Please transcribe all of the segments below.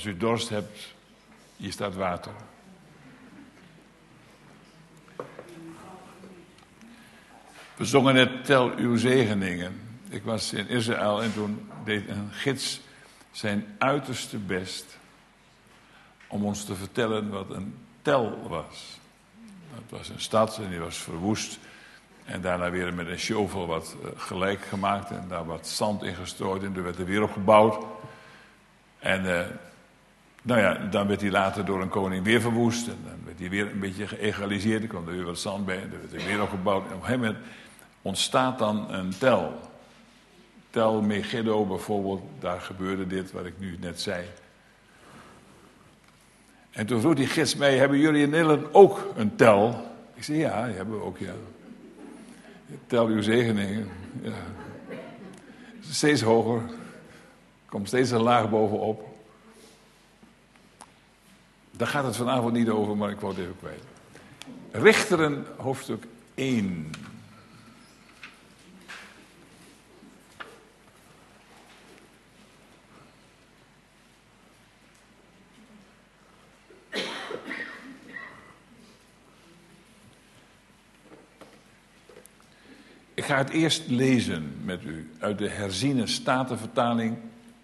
Als u dorst hebt, hier staat water. We zongen net tel uw zegeningen. Ik was in Israël en toen deed een gids zijn uiterste best om ons te vertellen wat een tel was. Het was een stad en die was verwoest. En daarna weer met een shovel wat gelijk gemaakt en daar wat zand in gestrooid en er werd er weer opgebouwd. En dan werd hij later door een koning weer verwoest en dan werd hij weer een beetje geëgaliseerd. Er kwam er weer wat zand bij en er werd er weer opgebouwd. En op een gegeven moment ontstaat dan een tel. Tel Megiddo bijvoorbeeld, daar gebeurde dit wat ik nu net zei. En toen vroeg die gids mij, hebben jullie in Nederland ook een tel? Ik zei, ja, die hebben we ook, ja. Tel uw zegeningen. Ja. Steeds hoger. Komt steeds een laag bovenop. Daar gaat het vanavond niet over, maar ik wou het even kwijt. Richteren, hoofdstuk 1. Ik ga het eerst lezen met u uit de herziene statenvertaling.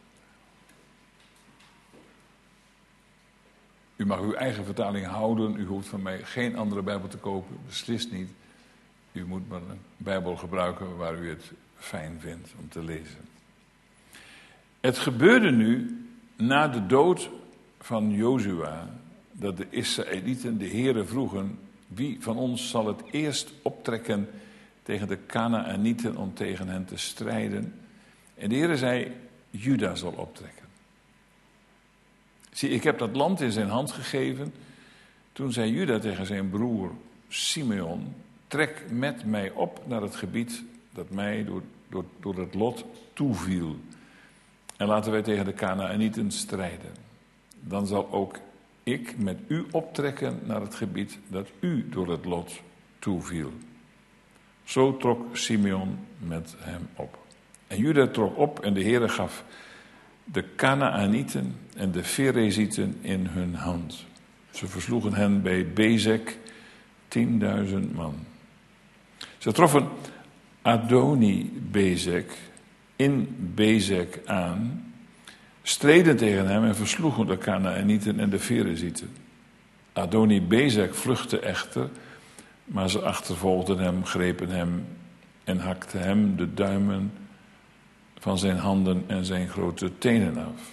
U mag uw eigen vertaling houden. U hoeft van mij geen andere Bijbel te kopen. Beslist niet. U moet maar een Bijbel gebruiken waar u het fijn vindt om te lezen. Het gebeurde nu na de dood van Jozua dat de Israëlieten de Heere vroegen: wie van ons zal het eerst optrekken tegen de Kanaanieten om tegen hen te strijden? En de Heere zei: Juda zal optrekken. Zie, ik heb dat land in zijn hand gegeven. Toen zei Juda tegen zijn broer Simeon: trek met mij op naar het gebied dat mij door het lot toeviel. En laten wij tegen de Kanaanieten strijden. Dan zal ook ik met u optrekken naar het gebied dat u door het lot toeviel. Zo trok Simeon met hem op. En Juda trok op en de Heere gaf de Kanaanieten en de Ferezieten in hun hand. Ze versloegen hen bij Bezek 10.000 man. Ze troffen Adoni-Bezek in Bezek aan, streden tegen hem en versloegen de Kanaanieten en de Ferezieten. Adoni-Bezek vluchtte echter, maar ze achtervolgden hem, grepen hem en hakten hem de duimen van zijn handen en zijn grote tenen af.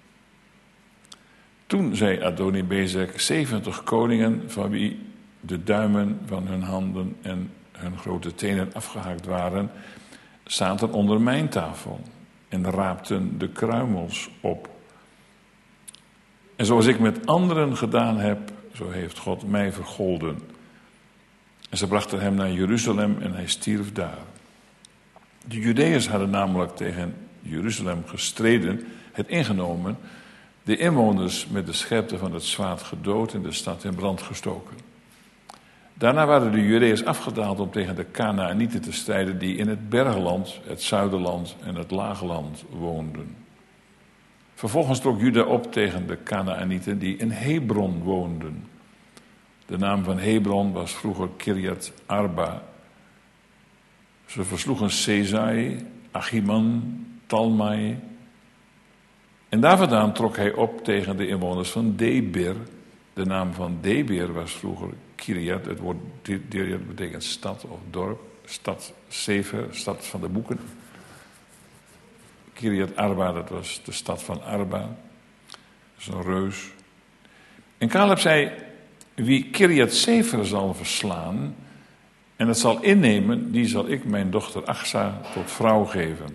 Toen zei Adoni-Bezek 70 koningen van wie de duimen van hun handen en hun grote tenen afgehakt waren, zaten onder mijn tafel en raapten de kruimels op. En zoals ik met anderen gedaan heb, zo heeft God mij vergolden. En ze brachten hem naar Jeruzalem en hij stierf daar. De Judeërs hadden namelijk tegen Jeruzalem gestreden, het ingenomen, de inwoners met de scherpte van het zwaard gedood en de stad in brand gestoken. Daarna waren de Judeërs afgedaald om tegen de Kanaanieten te strijden die in het bergland, het zuiderland en het laagland woonden. Vervolgens trok Juda op tegen de Kanaanieten die in Hebron woonden. De naam van Hebron was vroeger Kirjat Arba. Ze versloegen Sezai, Achiman, Talmai. En daar vandaan trok hij op tegen de inwoners van Debir. De naam van Debir was vroeger Kirjat. Het woord Kirjat betekent stad of dorp. Stad Sefer, stad van de boeken. Kirjat Arba, dat was de stad van Arba. Dat is een reus. En Caleb zei: wie Kirjat Sefer zal verslaan en het zal innemen, die zal ik mijn dochter Achsa tot vrouw geven.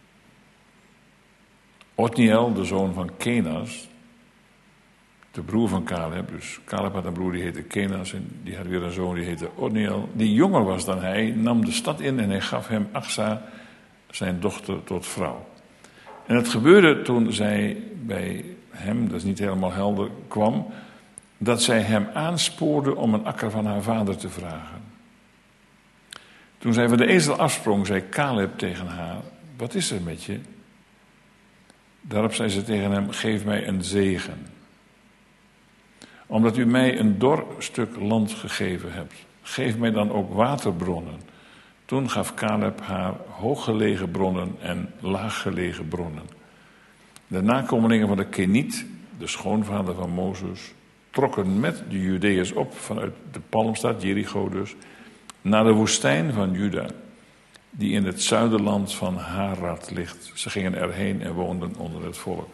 Otniel, de zoon van Kenas, de broer van Caleb, dus Caleb had een broer die heette Kenas en die had weer een zoon die heette Otniel, die jonger was dan hij, nam de stad in en hij gaf hem Achsa, zijn dochter, tot vrouw. En het gebeurde toen zij bij hem, dat is niet helemaal helder, kwam, dat zij hem aanspoorde om een akker van haar vader te vragen. Toen zij van de ezel afsprong, zei Caleb tegen haar: wat is er met je? Daarop zei ze tegen hem, geef mij een zegen. Omdat u mij een dor stuk land gegeven hebt, geef mij dan ook waterbronnen. Toen gaf Caleb haar hooggelegen bronnen en laaggelegen bronnen. De nakomelingen van de Keniet, de schoonvader van Mozes, trokken met de Judeërs op vanuit de palmstad, Jericho dus, naar de woestijn van Juda, die in het zuiderland van Harad ligt. Ze gingen erheen en woonden onder het volk.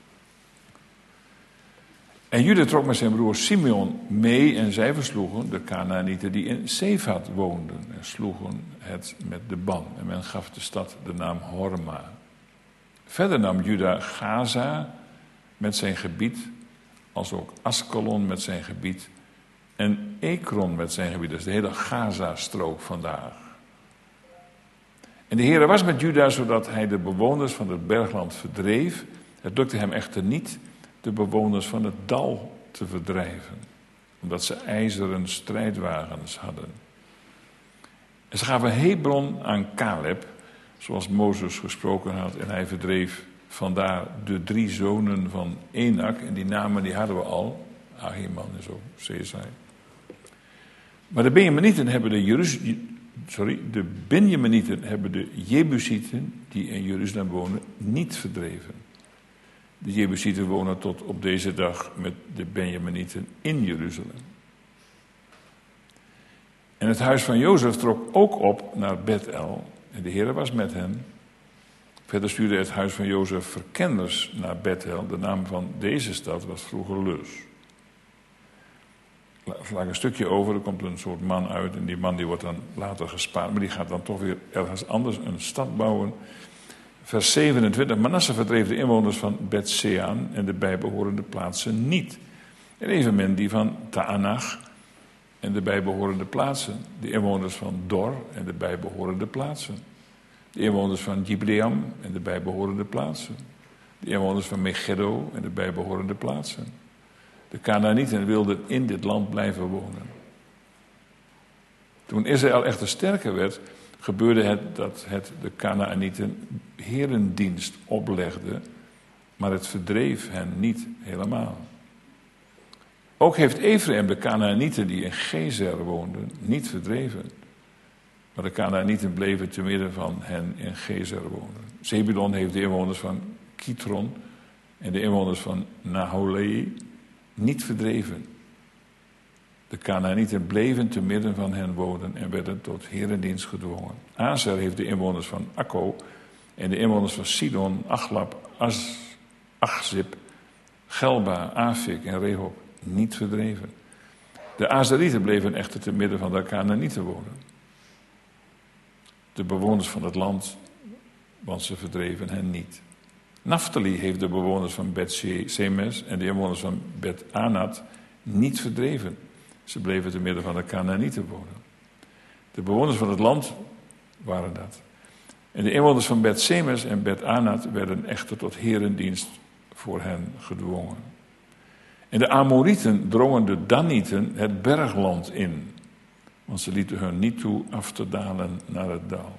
En Juda trok met zijn broer Simeon mee en zij versloegen de Kanaanieten die in Sefat woonden en sloegen het met de ban. En men gaf de stad de naam Horma. Verder nam Juda Gaza met zijn gebied, als ook Askelon met zijn gebied en Ekron met zijn gebied. Dat is de hele Gaza-strook vandaag. En de Heere was met Juda zodat hij de bewoners van het bergland verdreef. Het lukte hem echter niet de bewoners van het dal te verdrijven, omdat ze ijzeren strijdwagens hadden. En ze gaven Hebron aan Caleb, zoals Mozes gesproken had, en hij verdreef vandaar de 3 zonen van Enak, en die namen die hadden we al, Ahiman en zo, Cesai. Maar de Benjaminieten hebben de Jebusieten die in Jeruzalem wonen niet verdreven. De Jebusieten wonen tot op deze dag met de Benjaminieten in Jeruzalem. En het huis van Jozef trok ook op naar Bethel. En de Heer was met hen. Verder stuurde het huis van Jozef verkenners naar Bethel. De naam van deze stad was vroeger Luz. Ik sla een stukje over, er komt een soort man uit. En die man die wordt dan later gespaard. Maar die gaat dan toch weer ergens anders een stad bouwen. Vers 27. Manasse verdreef de inwoners van Bet-Sean en de bijbehorende plaatsen niet. En evenmin die van Taanach en de bijbehorende plaatsen. De inwoners van Dor en de bijbehorende plaatsen. De inwoners van Gibleam en de bijbehorende plaatsen. De inwoners van Megiddo en de bijbehorende plaatsen. De Kanaanieten wilden in dit land blijven wonen. Toen Israël echter sterker werd, gebeurde het dat het de Kanaanieten herendienst oplegde, maar het verdreef hen niet helemaal. Ook heeft Efraïm de Kanaanieten die in Gezer woonden niet verdreven. Maar de Kanaanieten bleven te midden van hen in Gezer wonen. Zebulon heeft de inwoners van Kitron en de inwoners van Naholei niet verdreven. De Kanaanieten bleven te midden van hen wonen en werden tot herendienst gedwongen. Azer heeft de inwoners van Akko en de inwoners van Sidon, Achlab, Achzib, Gelba, Afik en Rehob niet verdreven. De Azerieten bleven echter te midden van de Kanaanieten wonen. De bewoners van het land, want ze verdreven hen niet. Naphtali heeft de bewoners van Bet-Semes en de inwoners van Bet-Anat niet verdreven. Ze bleven te midden van de Kanaanieten wonen. De bewoners van het land waren dat. En de inwoners van Bet-Semes en Bet-Anat werden echter tot herendienst voor hen gedwongen. En de Amorieten drongen de Danieten het bergland in, want ze lieten hun niet toe af te dalen naar het dal.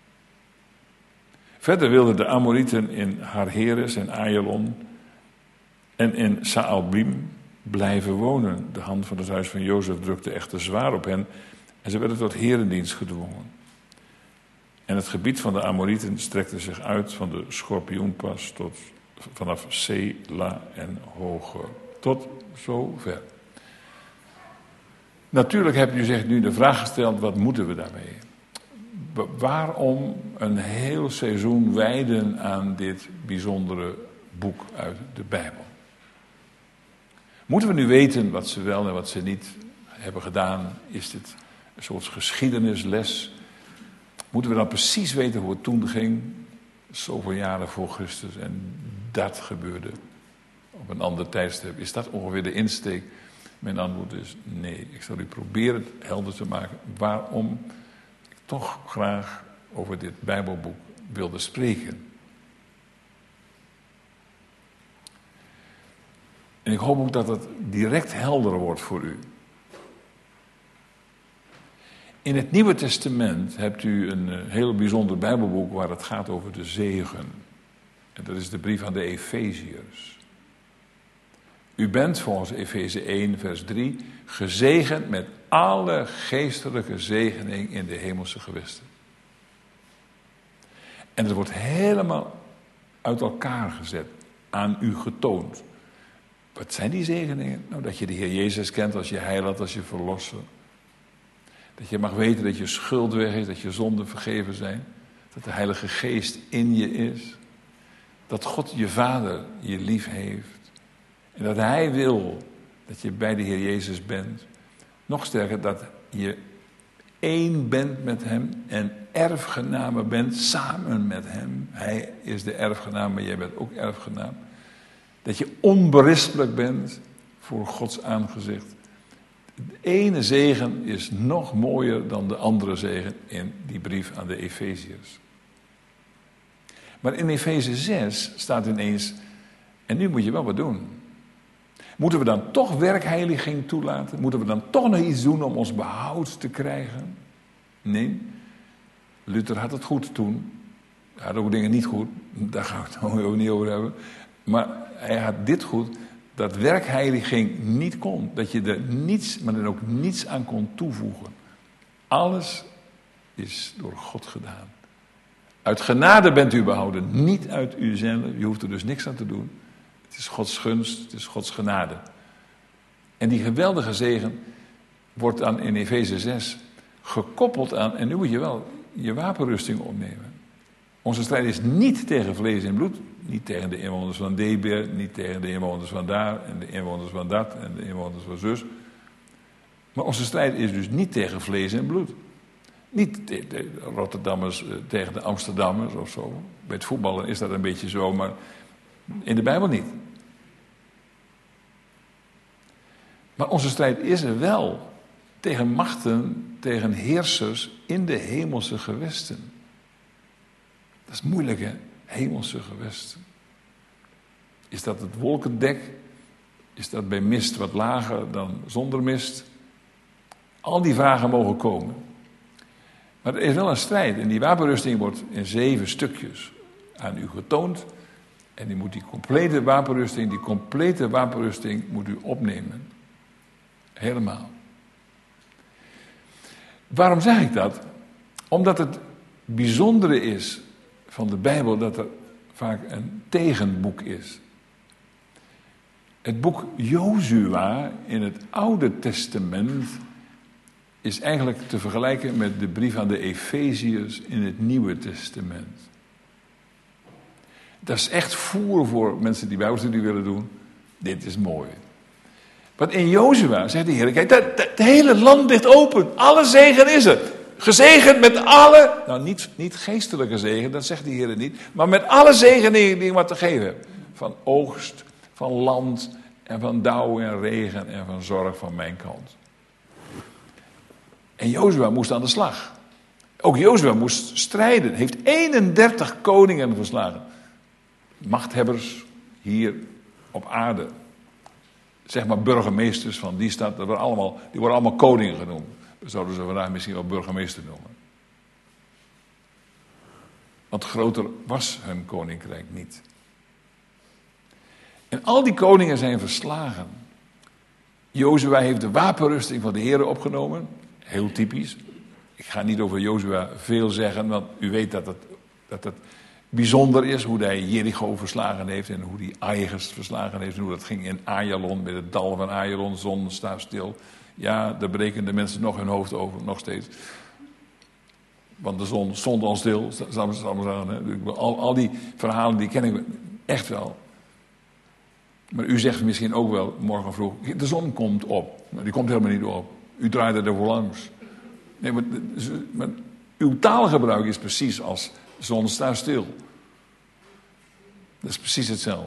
Verder wilden de Amorieten in Harheres en Ajalon en in Saalbim blijven wonen. De hand van het huis van Jozef drukte echter zwaar op hen en ze werden tot herendienst gedwongen. En het gebied van de Amorieten strekte zich uit van de Schorpioenpas tot vanaf Sela en Hoger. Tot zover. Natuurlijk hebt u zich nu de vraag gesteld, wat moeten we daarmee? Waarom een heel seizoen wijden aan dit bijzondere boek uit de Bijbel? Moeten we nu weten wat ze wel en wat ze niet hebben gedaan? Is dit een soort geschiedenisles? Moeten we dan precies weten hoe het toen ging? Zoveel jaren voor Christus en dat gebeurde op een ander tijdstip. Is dat ongeveer de insteek? Mijn antwoord is nee. Ik zal u proberen helder te maken waarom ik toch graag over dit Bijbelboek wilde spreken. En ik hoop ook dat het direct helder wordt voor u. In het Nieuwe Testament hebt u een heel bijzonder Bijbelboek waar het gaat over de zegen. En dat is de brief aan de Efeziërs. U bent volgens Efeze 1 vers 3 gezegend met alle geestelijke zegening in de hemelse gewesten. En dat wordt helemaal uit elkaar gezet, aan u getoond. Wat zijn die zegeningen? Nou, dat je de Heer Jezus kent als je heiland, als je verlosser. Dat je mag weten dat je schuld weg is, dat je zonden vergeven zijn. Dat de Heilige Geest in je is. Dat God je Vader je lief heeft. En dat Hij wil dat je bij de Heer Jezus bent. Nog sterker, dat je één bent met Hem en erfgename bent samen met Hem. Hij is de erfgenaam, maar jij bent ook erfgenaam. Dat je onberispelijk bent voor Gods aangezicht. De ene zegen is nog mooier dan de andere zegen in die brief aan de Efeziërs. Maar in Efeze 6 staat ineens, en nu moet je wel wat doen. Moeten we dan toch werkheiliging toelaten? Moeten we dan toch nog iets doen om ons behoud te krijgen? Nee, Luther had het goed toen. Hij had ook dingen niet goed, daar gaan we het ook niet over hebben. Maar hij had dit goed, dat werkheiliging niet kon. Dat je er niets, maar er ook niets aan kon toevoegen. Alles is door God gedaan. Uit genade bent u behouden, niet uit uzelf. Je hoeft er dus niks aan te doen. Het is Gods gunst, het is Gods genade. En die geweldige zegen wordt dan in Efeze 6 gekoppeld aan, en nu moet je wel je wapenrusting opnemen. Onze strijd is niet tegen vlees en bloed, niet tegen de inwoners van Deber, niet tegen de inwoners van daar en de inwoners van dat en de inwoners van zus. Maar onze strijd is dus niet tegen vlees en bloed. Niet de Rotterdammers tegen de Amsterdammers of zo. Bij het voetballen is dat een beetje zo, maar in de Bijbel niet. Maar onze strijd is er wel tegen machten, tegen heersers in de hemelse gewesten. Dat is moeilijk, hè? Hemelse gewesten. Is dat het wolkendek? Is dat bij mist wat lager dan zonder mist? Al die vragen mogen komen. Maar er is wel een strijd. En die wapenrusting wordt in 7 stukjes aan u getoond. En die moet die complete wapenrusting moet u opnemen. Helemaal. Waarom zeg ik dat? Omdat het bijzondere is van de Bijbel dat er vaak een tegenboek is. Het boek Jozua in het Oude Testament is eigenlijk te vergelijken met de brief aan de Efeziërs in het Nieuwe Testament. Dat is echt voer voor mensen die Bijbelstudie willen doen. Dit is mooi. Want in Jozua zegt de Heer, kijk, het hele land ligt open. Alle zegen is er. Gezegend met alle, nou niet geestelijke zegen, dat zegt de Heer niet. Maar met alle zegeningen die ik wat te geven heb. Van oogst, van land en van dauw en regen en van zorg van mijn kant. En Jozua moest aan de slag. Ook Jozua moest strijden. Heeft 31 koningen verslagen. Machthebbers hier op aarde. Zeg maar burgemeesters van die stad. Die worden allemaal koningen genoemd. We zouden ze vandaag misschien wel burgemeester noemen. Want groter was hun koninkrijk niet. En al die koningen zijn verslagen. Jozua heeft de wapenrusting van de Heer opgenomen. Heel typisch. Ik ga niet over Jozua veel zeggen, want u weet dat het bijzonder is hoe hij Jericho verslagen heeft en hoe hij Ai verslagen heeft en hoe dat ging in Ajalon, bij het dal van Ajalon, zon staat stil. Ja, daar breken de mensen nog hun hoofd over, nog steeds. Want de zon stond al stil, zal ik zeggen. Al die verhalen die ken ik echt wel. Maar u zegt misschien ook wel morgen vroeg, de zon komt op. Maar die komt helemaal niet op. U draaide er voor langs. Nee, maar uw taalgebruik is precies als zon staat stil. Dat is precies hetzelfde.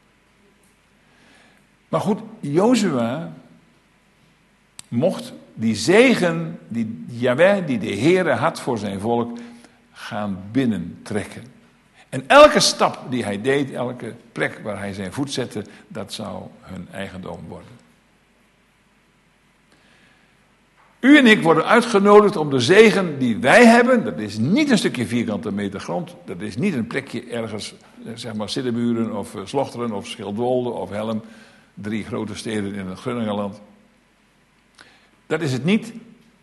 Maar goed, Jozua mocht die zegen die Jahweh, die de Heere had voor zijn volk, gaan binnentrekken. En elke stap die hij deed, elke plek waar hij zijn voet zette, dat zou hun eigendom worden. U en ik worden uitgenodigd om de zegen die wij hebben, dat is niet een stukje vierkante meter grond, dat is niet een plekje ergens, zeg maar Siddeburen of Slochteren of Schildwolde of Helm, 3 grote steden in het Groningenland. Dat is het niet.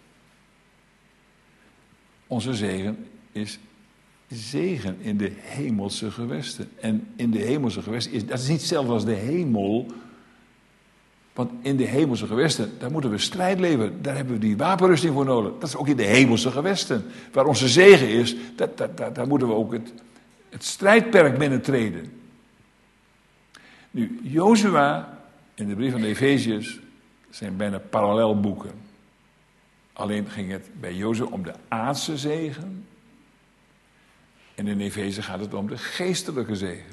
Onze zegen is zegen in de hemelse gewesten. En in de hemelse gewesten, dat is niet hetzelfde als de hemel. Want in de hemelse gewesten, daar moeten we strijd leveren. Daar hebben we die wapenrusting voor nodig. Dat is ook in de hemelse gewesten. Waar onze zegen is, daar moeten we ook het strijdperk binnentreden. Nu, Jozua en de brief van de Efeziërs zijn bijna parallelboeken. Alleen ging het bij Jozua om de aardse zegen. En in Efeze gaat het om de geestelijke zegen.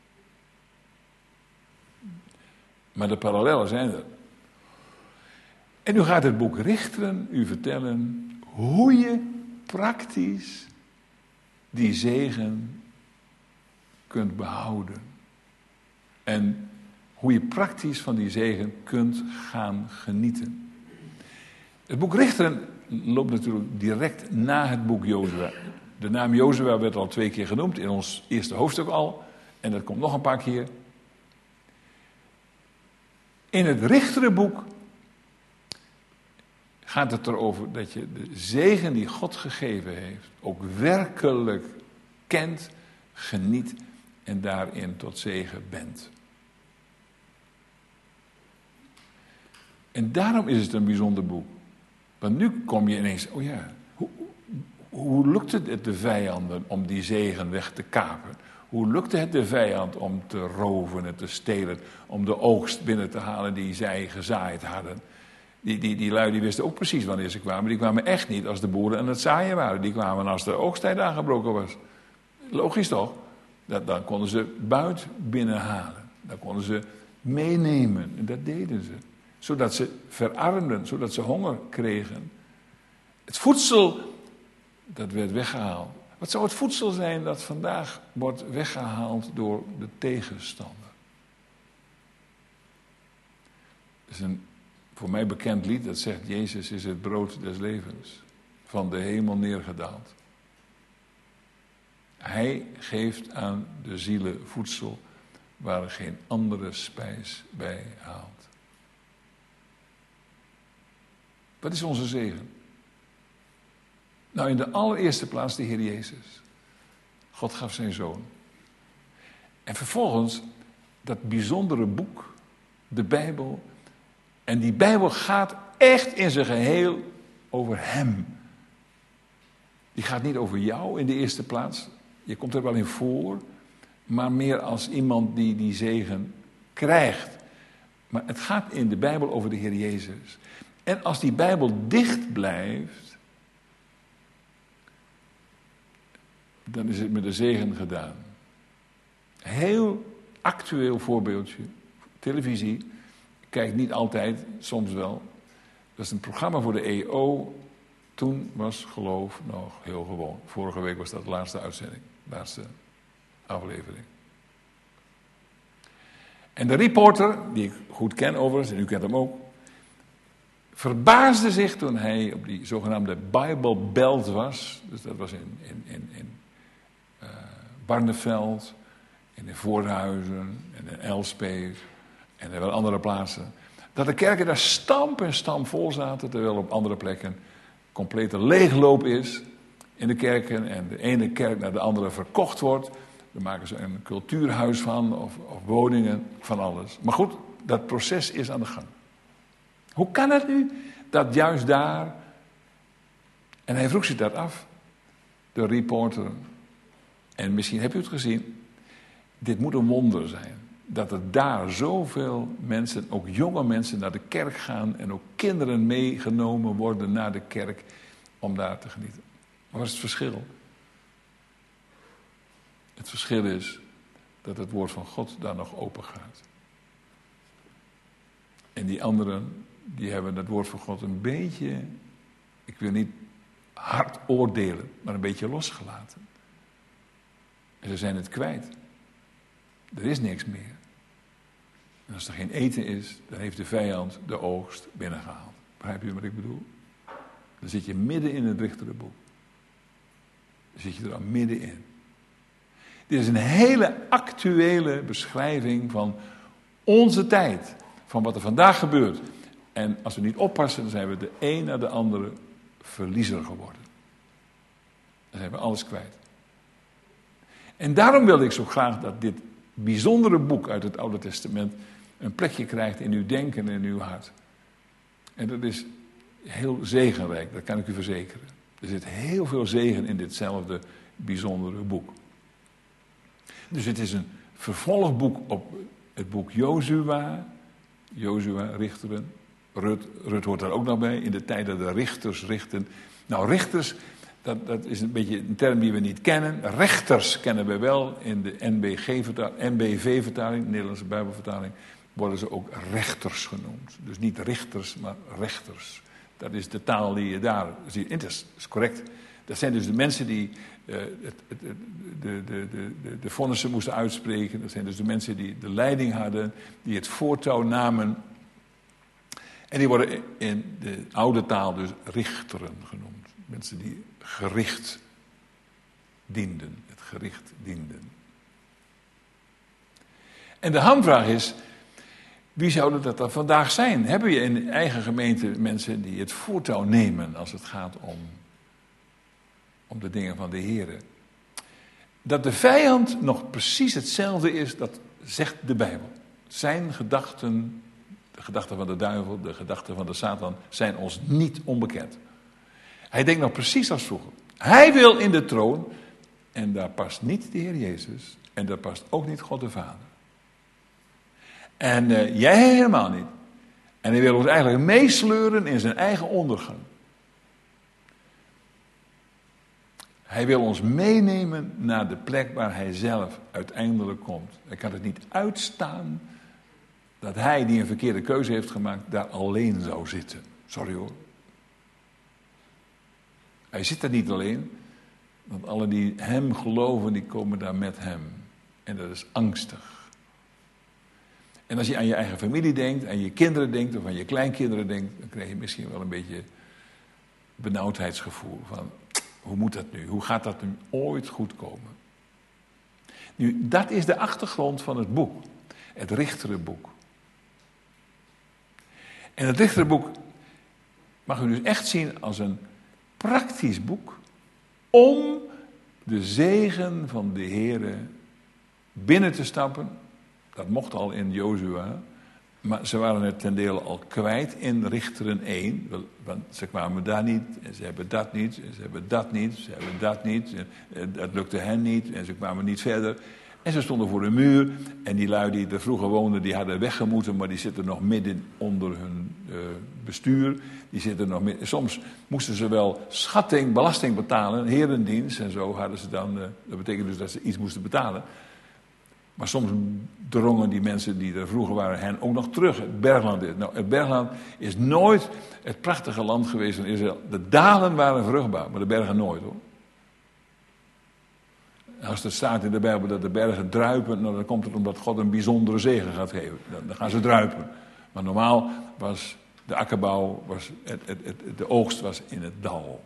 Maar de parallellen zijn er. En nu gaat het boek Richteren u vertellen hoe je praktisch die zegen kunt behouden. En hoe je praktisch van die zegen kunt gaan genieten. Het boek Richteren loopt natuurlijk direct na het boek Jozua. De naam Jozua werd al 2 keer genoemd, in ons eerste hoofdstuk al. En dat komt nog een paar keer. In het Richterenboek gaat het erover dat je de zegen die God gegeven heeft ook werkelijk kent, geniet en daarin tot zegen bent. En daarom is het een bijzonder boek. Want nu kom je ineens, oh ja, hoe lukt het de vijanden om die zegen weg te kapen? Hoe lukte het de vijand om te roven en te stelen, om de oogst binnen te halen die zij gezaaid hadden? Die lui die wisten ook precies wanneer ze kwamen. Die kwamen echt niet als de boeren aan het zaaien waren. Die kwamen als de oogsttijd aangebroken was. Logisch toch? Dan konden ze buit binnenhalen. Dan konden ze meenemen. En dat deden ze. Zodat ze verarmden, zodat ze honger kregen. Het voedsel, dat werd weggehaald. Wat zou het voedsel zijn dat vandaag wordt weggehaald door de tegenstander? Het is een voor mij bekend lied dat zegt: Jezus is het brood des levens, van de hemel neergedaald. Hij geeft aan de zielen voedsel waar er geen andere spijs bij haalt. Wat is onze zegen? Nou, in de allereerste plaats de Heer Jezus. God gaf zijn Zoon. En vervolgens dat bijzondere boek, de Bijbel. En die Bijbel gaat echt in zijn geheel over Hem. Die gaat niet over jou in de eerste plaats. Je komt er wel in voor. Maar meer als iemand die die zegen krijgt. Maar het gaat in de Bijbel over de Heer Jezus. En als die Bijbel dicht blijft, dan is het met de zegen gedaan. Heel actueel voorbeeldje. Televisie. Kijk niet altijd, soms wel. Dat is een programma voor de EO. Toen was geloof nog heel gewoon. Vorige week was dat de laatste uitzending. Laatste aflevering. En de reporter, die ik goed ken overigens, en u kent hem ook, verbaasde zich toen hij op die zogenaamde Bible Belt was. Dus dat was in Barneveld, in Voorthuizen, en in Elspeet en in wel andere plaatsen. Dat de kerken daar stamp en stam vol zaten, terwijl op andere plekken complete leegloop is in de kerken en de ene kerk naar de andere verkocht wordt. Dan maken ze een cultuurhuis van of woningen, van alles. Maar goed, dat proces is aan de gang. Hoe kan het nu dat juist daar, en hij vroeg zich dat af, de reporter, en misschien heb u het gezien, dit moet een wonder zijn. Dat er daar zoveel mensen, ook jonge mensen, naar de kerk gaan en ook kinderen meegenomen worden naar de kerk om daar te genieten. Maar wat is het verschil? Het verschil is dat het woord van God daar nog open gaat. En die anderen, die hebben het woord van God een beetje, ik wil niet hard oordelen, maar een beetje losgelaten. En ze zijn het kwijt. Er is niks meer. En als er geen eten is, dan heeft de vijand de oogst binnengehaald. Begrijp je wat ik bedoel? Dan zit je midden in het Richterboek. Dan zit je er al middenin. Dit is een hele actuele beschrijving van onze tijd. Van wat er vandaag gebeurt. En als we niet oppassen, dan zijn we de een na de andere verliezer geworden. Dan zijn we alles kwijt. En daarom wilde ik zo graag dat dit bijzondere boek uit het Oude Testament een plekje krijgt in uw denken en in uw hart. En dat is heel zegenrijk, dat kan ik u verzekeren. Er zit heel veel zegen in ditzelfde bijzondere boek. Dus het is een vervolgboek op het boek Jozua. Jozua, richteren. Rut hoort daar ook nog bij, in de tijd dat de richters richten. Nou, richters, dat is een beetje een term die we niet kennen. Rechters kennen we wel. In de NBV-vertaling, Nederlandse Bijbelvertaling, worden ze ook rechters genoemd. Dus niet richters, maar rechters. Dat is de taal die je daar ziet. En dat is correct. Dat zijn dus de mensen die de vonnissen moesten uitspreken. Dat zijn dus de mensen die de leiding hadden, die het voortouw namen. En die worden in de oude taal dus richteren genoemd. Mensen die gericht dienden. Het gericht dienden. En de hamvraag is, wie zouden dat dan vandaag zijn? Hebben je in de eigen gemeente mensen die het voortouw nemen als het gaat om de dingen van de Heer? Dat de vijand nog precies hetzelfde is, dat zegt de Bijbel. Zijn gedachten, de gedachten van de duivel, de gedachten van de Satan, zijn ons niet onbekend. Hij denkt nog precies als vroeger. Hij wil in de troon en daar past niet de Heer Jezus en daar past ook niet God de Vader. En jij helemaal niet. En hij wil ons eigenlijk meesleuren in zijn eigen ondergang. Hij wil ons meenemen naar de plek waar hij zelf uiteindelijk komt. Hij kan het niet uitstaan dat hij, die een verkeerde keuze heeft gemaakt, daar alleen zou zitten. Sorry hoor. Hij zit daar niet alleen, want alle die hem geloven, die komen daar met hem. En dat is angstig. En als je aan je eigen familie denkt, aan je kinderen denkt of aan je kleinkinderen denkt, dan krijg je misschien wel een beetje benauwdheidsgevoel van, hoe moet dat nu? Hoe gaat dat nu ooit goed komen? Nu, dat is de achtergrond van het boek. Het Richterenboek. En het Richterenboek mag u dus echt zien als een praktisch boek om de zegen van de Heere binnen te stappen. Dat mocht al in Jozua, maar ze waren het ten dele al kwijt in Richteren 1. Want ze kwamen daar niet, en ze hebben dat niet, en ze hebben dat niet, ze hebben dat niet. En dat lukte hen niet, en ze kwamen niet verder. En ze stonden voor de muur, en die lui die er vroeger woonden, die hadden weggemoeten, maar die zitten nog midden onder hun bestuur. Die zitten nog midden. Soms moesten ze wel belasting betalen, herendienst, en zo hadden ze dan, dat betekent dus dat ze iets moesten betalen. Maar soms drongen die mensen die er vroeger waren hen ook nog terug. Het bergland is. Nou, het bergland is nooit het prachtige land geweest van Israël. De dalen waren vruchtbaar, maar de bergen nooit hoor. Als er staat in de Bijbel dat de bergen druipen, nou, dan komt het omdat God een bijzondere zegen gaat geven. Dan gaan ze druipen. Maar normaal was de akkerbouw, de oogst was in het dal.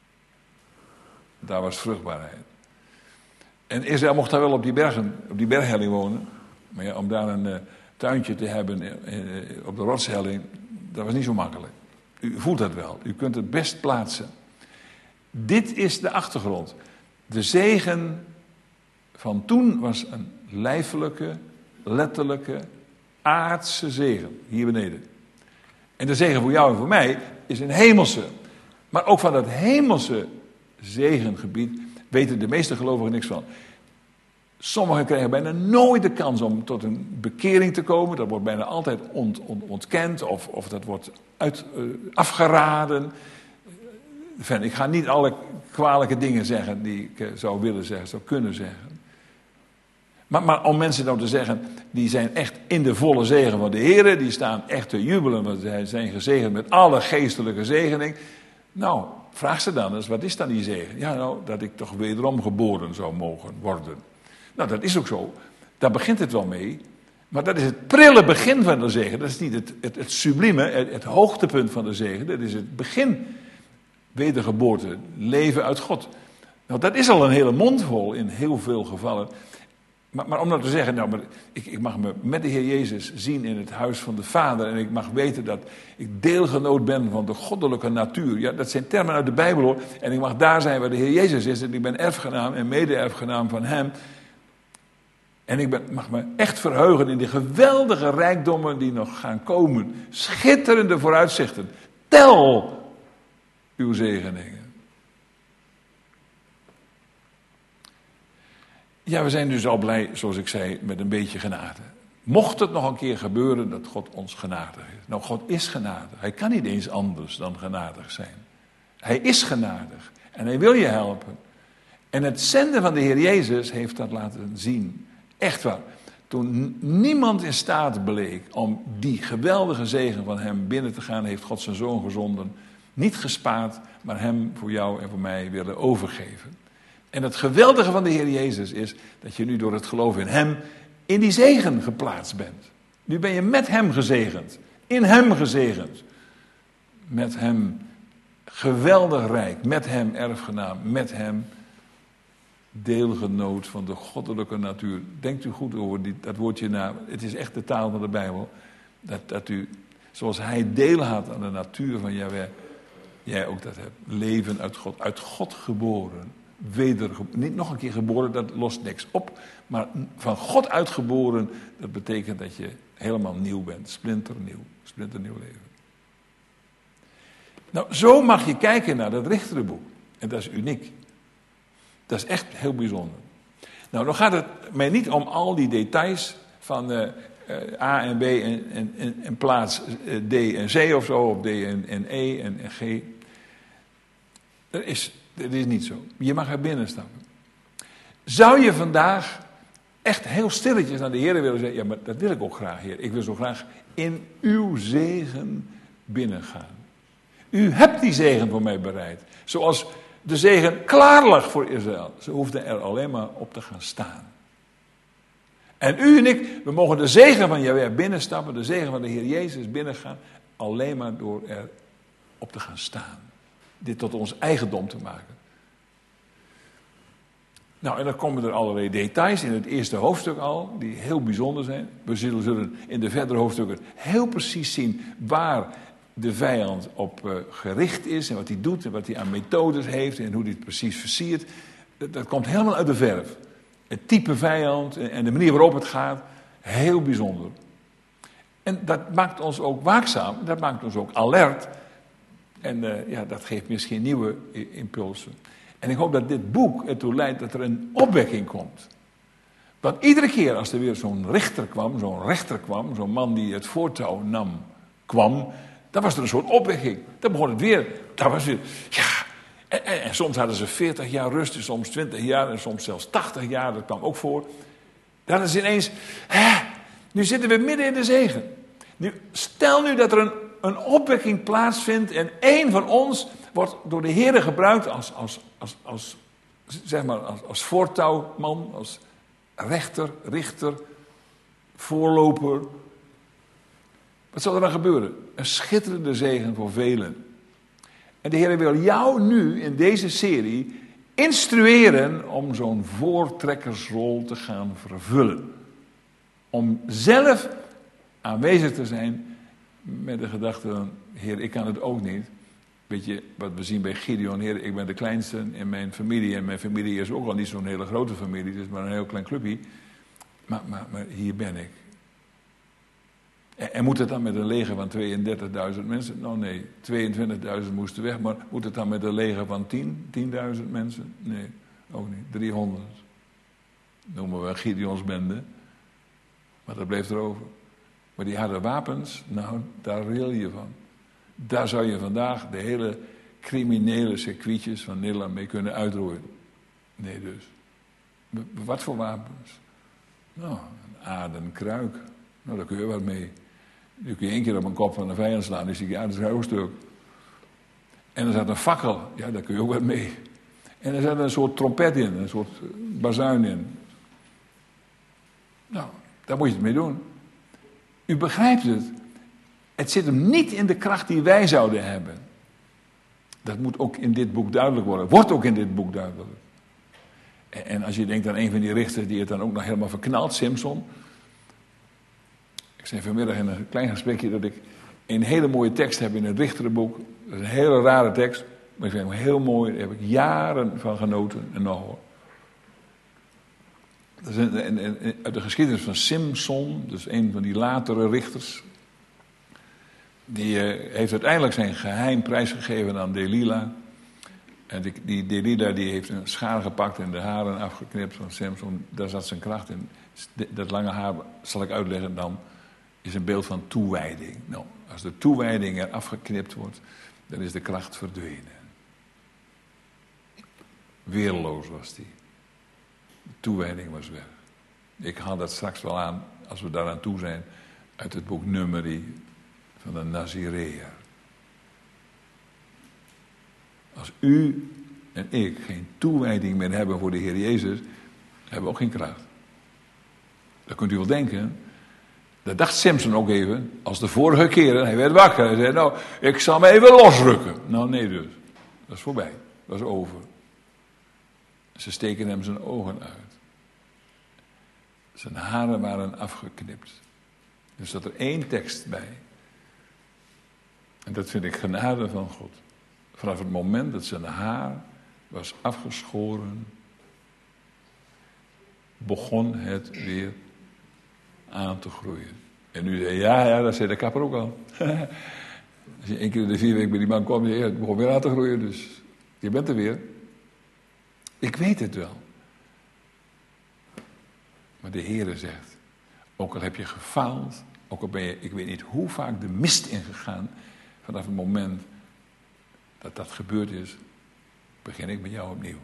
Daar was vruchtbaarheid. En Israël mocht daar wel op die berghelling wonen. Maar ja, om daar een tuintje te hebben op de rotshelling, dat was niet zo makkelijk. U voelt dat wel. U kunt het best plaatsen. Dit is de achtergrond. De zegen van toen was een lijfelijke, letterlijke, aardse zegen. Hier beneden. En de zegen voor jou en voor mij is een hemelse. Maar ook van dat hemelse zegengebied weten de meeste gelovigen niks van. Sommigen krijgen bijna nooit de kans om tot een bekering te komen. Dat wordt bijna altijd ontkend of dat wordt afgeraden. Ik ga niet alle kwalijke dingen zeggen die ik zou willen zeggen, zou kunnen zeggen. Maar om mensen nou te zeggen, die zijn echt in de volle zegen van de Heer, die staan echt te jubelen, want zij zijn gezegend met alle geestelijke zegening. Nou, vraag ze dan eens, wat is dan die zegen? Ja, nou, dat ik toch wederom geboren zou mogen worden. Nou, dat is ook zo. Daar begint het wel mee. Maar dat is het prille begin van de zegen. Dat is niet het sublieme, het hoogtepunt van de zegen. Dat is het begin. Wedergeboorte, leven uit God. Nou, dat is al een hele mond vol in heel veel gevallen. Maar om nou te zeggen, nou, maar ik mag me met de Heer Jezus zien in het huis van de Vader. En ik mag weten dat ik deelgenoot ben van de goddelijke natuur. Ja, dat zijn termen uit de Bijbel hoor. En ik mag daar zijn waar de Heer Jezus is. En ik ben erfgenaam en mede-erfgenaam van Hem. En ik mag me echt verheugen in die geweldige rijkdommen die nog gaan komen. Schitterende vooruitzichten. Tel uw zegeningen. Ja, we zijn dus al blij, zoals ik zei, met een beetje genade. Mocht het nog een keer gebeuren dat God ons genadig is. Nou, God is genadig. Hij kan niet eens anders dan genadig zijn. Hij is genadig. En hij wil je helpen. En het zenden van de Heer Jezus heeft dat laten zien. Echt waar. Toen niemand in staat bleek om die geweldige zegen van hem binnen te gaan, heeft God zijn zoon gezonden. Niet gespaard, maar hem voor jou en voor mij willen overgeven. En het geweldige van de Heer Jezus is dat je nu door het geloof in hem in die zegen geplaatst bent. Nu ben je met hem gezegend. In hem gezegend. Met hem geweldig rijk. Met hem erfgenaam. Met hem deelgenoot van de goddelijke natuur. Denkt u goed over dat woordje na. Het is echt de taal van de Bijbel. Dat u, zoals hij deel had aan de natuur van Jahweh, jij ook dat hebt. Leven uit God geboren. Niet nog een keer geboren, dat lost niks op. Maar van God uitgeboren, dat betekent dat je helemaal nieuw bent. Splinternieuw leven. Nou, zo mag je kijken naar dat Richterenboek. En dat is uniek. Dat is echt heel bijzonder. Nou, dan gaat het mij niet om al die details van A en B en plaats D en C of zo, of D en E en G. Dat is niet zo. Je mag er binnen stappen. Zou je vandaag echt heel stilletjes naar de Heer willen zeggen, ja, maar dat wil ik ook graag, Heer. Ik wil zo graag in uw zegen binnengaan. U hebt die zegen voor mij bereid. Zoals de zegen klaar lag voor Israël. Ze hoefden er alleen maar op te gaan staan. En u en ik, we mogen de zegen van Jahweh binnenstappen, de zegen van de Heer Jezus binnengaan, alleen maar door er op te gaan staan. Dit tot ons eigendom te maken. Nou, en dan komen er allerlei details in het eerste hoofdstuk al, die heel bijzonder zijn. We zullen in de verdere hoofdstukken heel precies zien waar de vijand op gericht is en wat hij doet en wat hij aan methodes heeft en hoe hij het precies versiert. Dat komt helemaal uit de verf. Het type vijand en de manier waarop het gaat, heel bijzonder. En dat maakt ons ook waakzaam, dat maakt ons ook alert. En dat geeft misschien nieuwe impulsen. En ik hoop dat dit boek ertoe leidt dat er een opwekking komt. Want iedere keer als er weer zo'n rechter kwam, zo'n man die het voortouw nam, kwam, dan was er een soort opwekking. Dan begon het weer. Dat was weer, ja. En soms hadden ze 40 jaar rust, en soms 20 jaar en soms zelfs 80 jaar, dat kwam ook voor. Dan is ineens, nu zitten we midden in de zegen. Stel nu dat er een opwekking plaatsvindt en één van ons wordt door de Heere gebruikt als voortouwman, als richter, voorloper. Wat zal er dan gebeuren? Een schitterende zegen voor velen. En de Heer wil jou nu in deze serie instrueren om zo'n voortrekkersrol te gaan vervullen. Om zelf aanwezig te zijn met de gedachte, Heer, ik kan het ook niet. Weet je, wat we zien bij Gideon, Heer, ik ben de kleinste in mijn familie. En mijn familie is ook al niet zo'n hele grote familie, het is maar een heel klein clubje. Maar hier ben ik. En moet het dan met een leger van 32.000 mensen? Nou nee, 22.000 moesten weg, maar moet het dan met een leger van 10.000 mensen? Nee, ook niet. 300. Noemen we een Gideonsbende. Maar dat bleef erover. Maar die harde wapens, nou, daar ril je van. Daar zou je vandaag de hele criminele circuitjes van Nederland mee kunnen uitroeien. Nee dus. Wat voor wapens? Nou, een aardenkruik. Nou, daar kun je wat mee. Nu kun je 1 keer op een kop van een vijand slaan, dus die dat is een heel stuk. En er zat een fakkel, ja, daar kun je ook wat mee. En er zat een soort trompet in, een soort bazuin in. Nou, daar moet je het mee doen. U begrijpt het. Het zit hem niet in de kracht die wij zouden hebben. Dat moet ook in dit boek duidelijk worden. Wordt ook in dit boek duidelijk. En als je denkt aan een van die richters die het dan ook nog helemaal verknalt, Simson. Ik zei vanmiddag in een klein gesprekje dat ik een hele mooie tekst heb in het richterenboek. Dat is een hele rare tekst, maar ik vind hem heel mooi. Daar heb ik jaren van genoten en nog hoor. Dat is uit de geschiedenis van Simson, dus een van die latere richters. Die heeft uiteindelijk zijn geheim prijsgegeven aan Delila. En die Delila die heeft een schaar gepakt en de haren afgeknipt van Simson. Daar zat zijn kracht in. Dat lange haar, zal ik uitleggen dan, is een beeld van toewijding. Nou, als de toewijding er afgeknipt wordt, dan is de kracht verdwenen. Weerloos was die. De toewijding was weg. Ik haal dat straks wel aan, als we daaraan toe zijn, uit het boek Numeri van de Nazireër. Als u en ik geen toewijding meer hebben voor de Heer Jezus, hebben we ook geen kracht. Dat kunt u wel denken. Dat dacht Simson ook even, als de vorige keren. Hij werd wakker. Hij zei, nou, ik zal me even losrukken. Nou, nee dus. Dat is voorbij. Dat is over. Ze steken hem zijn ogen uit. Zijn haren waren afgeknipt. Dus dat er één tekst bij. En dat vind ik genade van God. Vanaf het moment dat zijn haar was afgeschoren, begon het weer aan te groeien. En nu zei ja, dat zei de kapper ook al. Als je 1 keer in de 4 weken bij die man kwam, het begon weer aan te groeien, dus je bent er weer. Ik weet het wel. Maar de Heere zegt, ook al heb je gefaald, ook al ben je, ik weet niet hoe vaak de mist ingegaan, vanaf het moment dat dat gebeurd is, begin ik met jou opnieuw.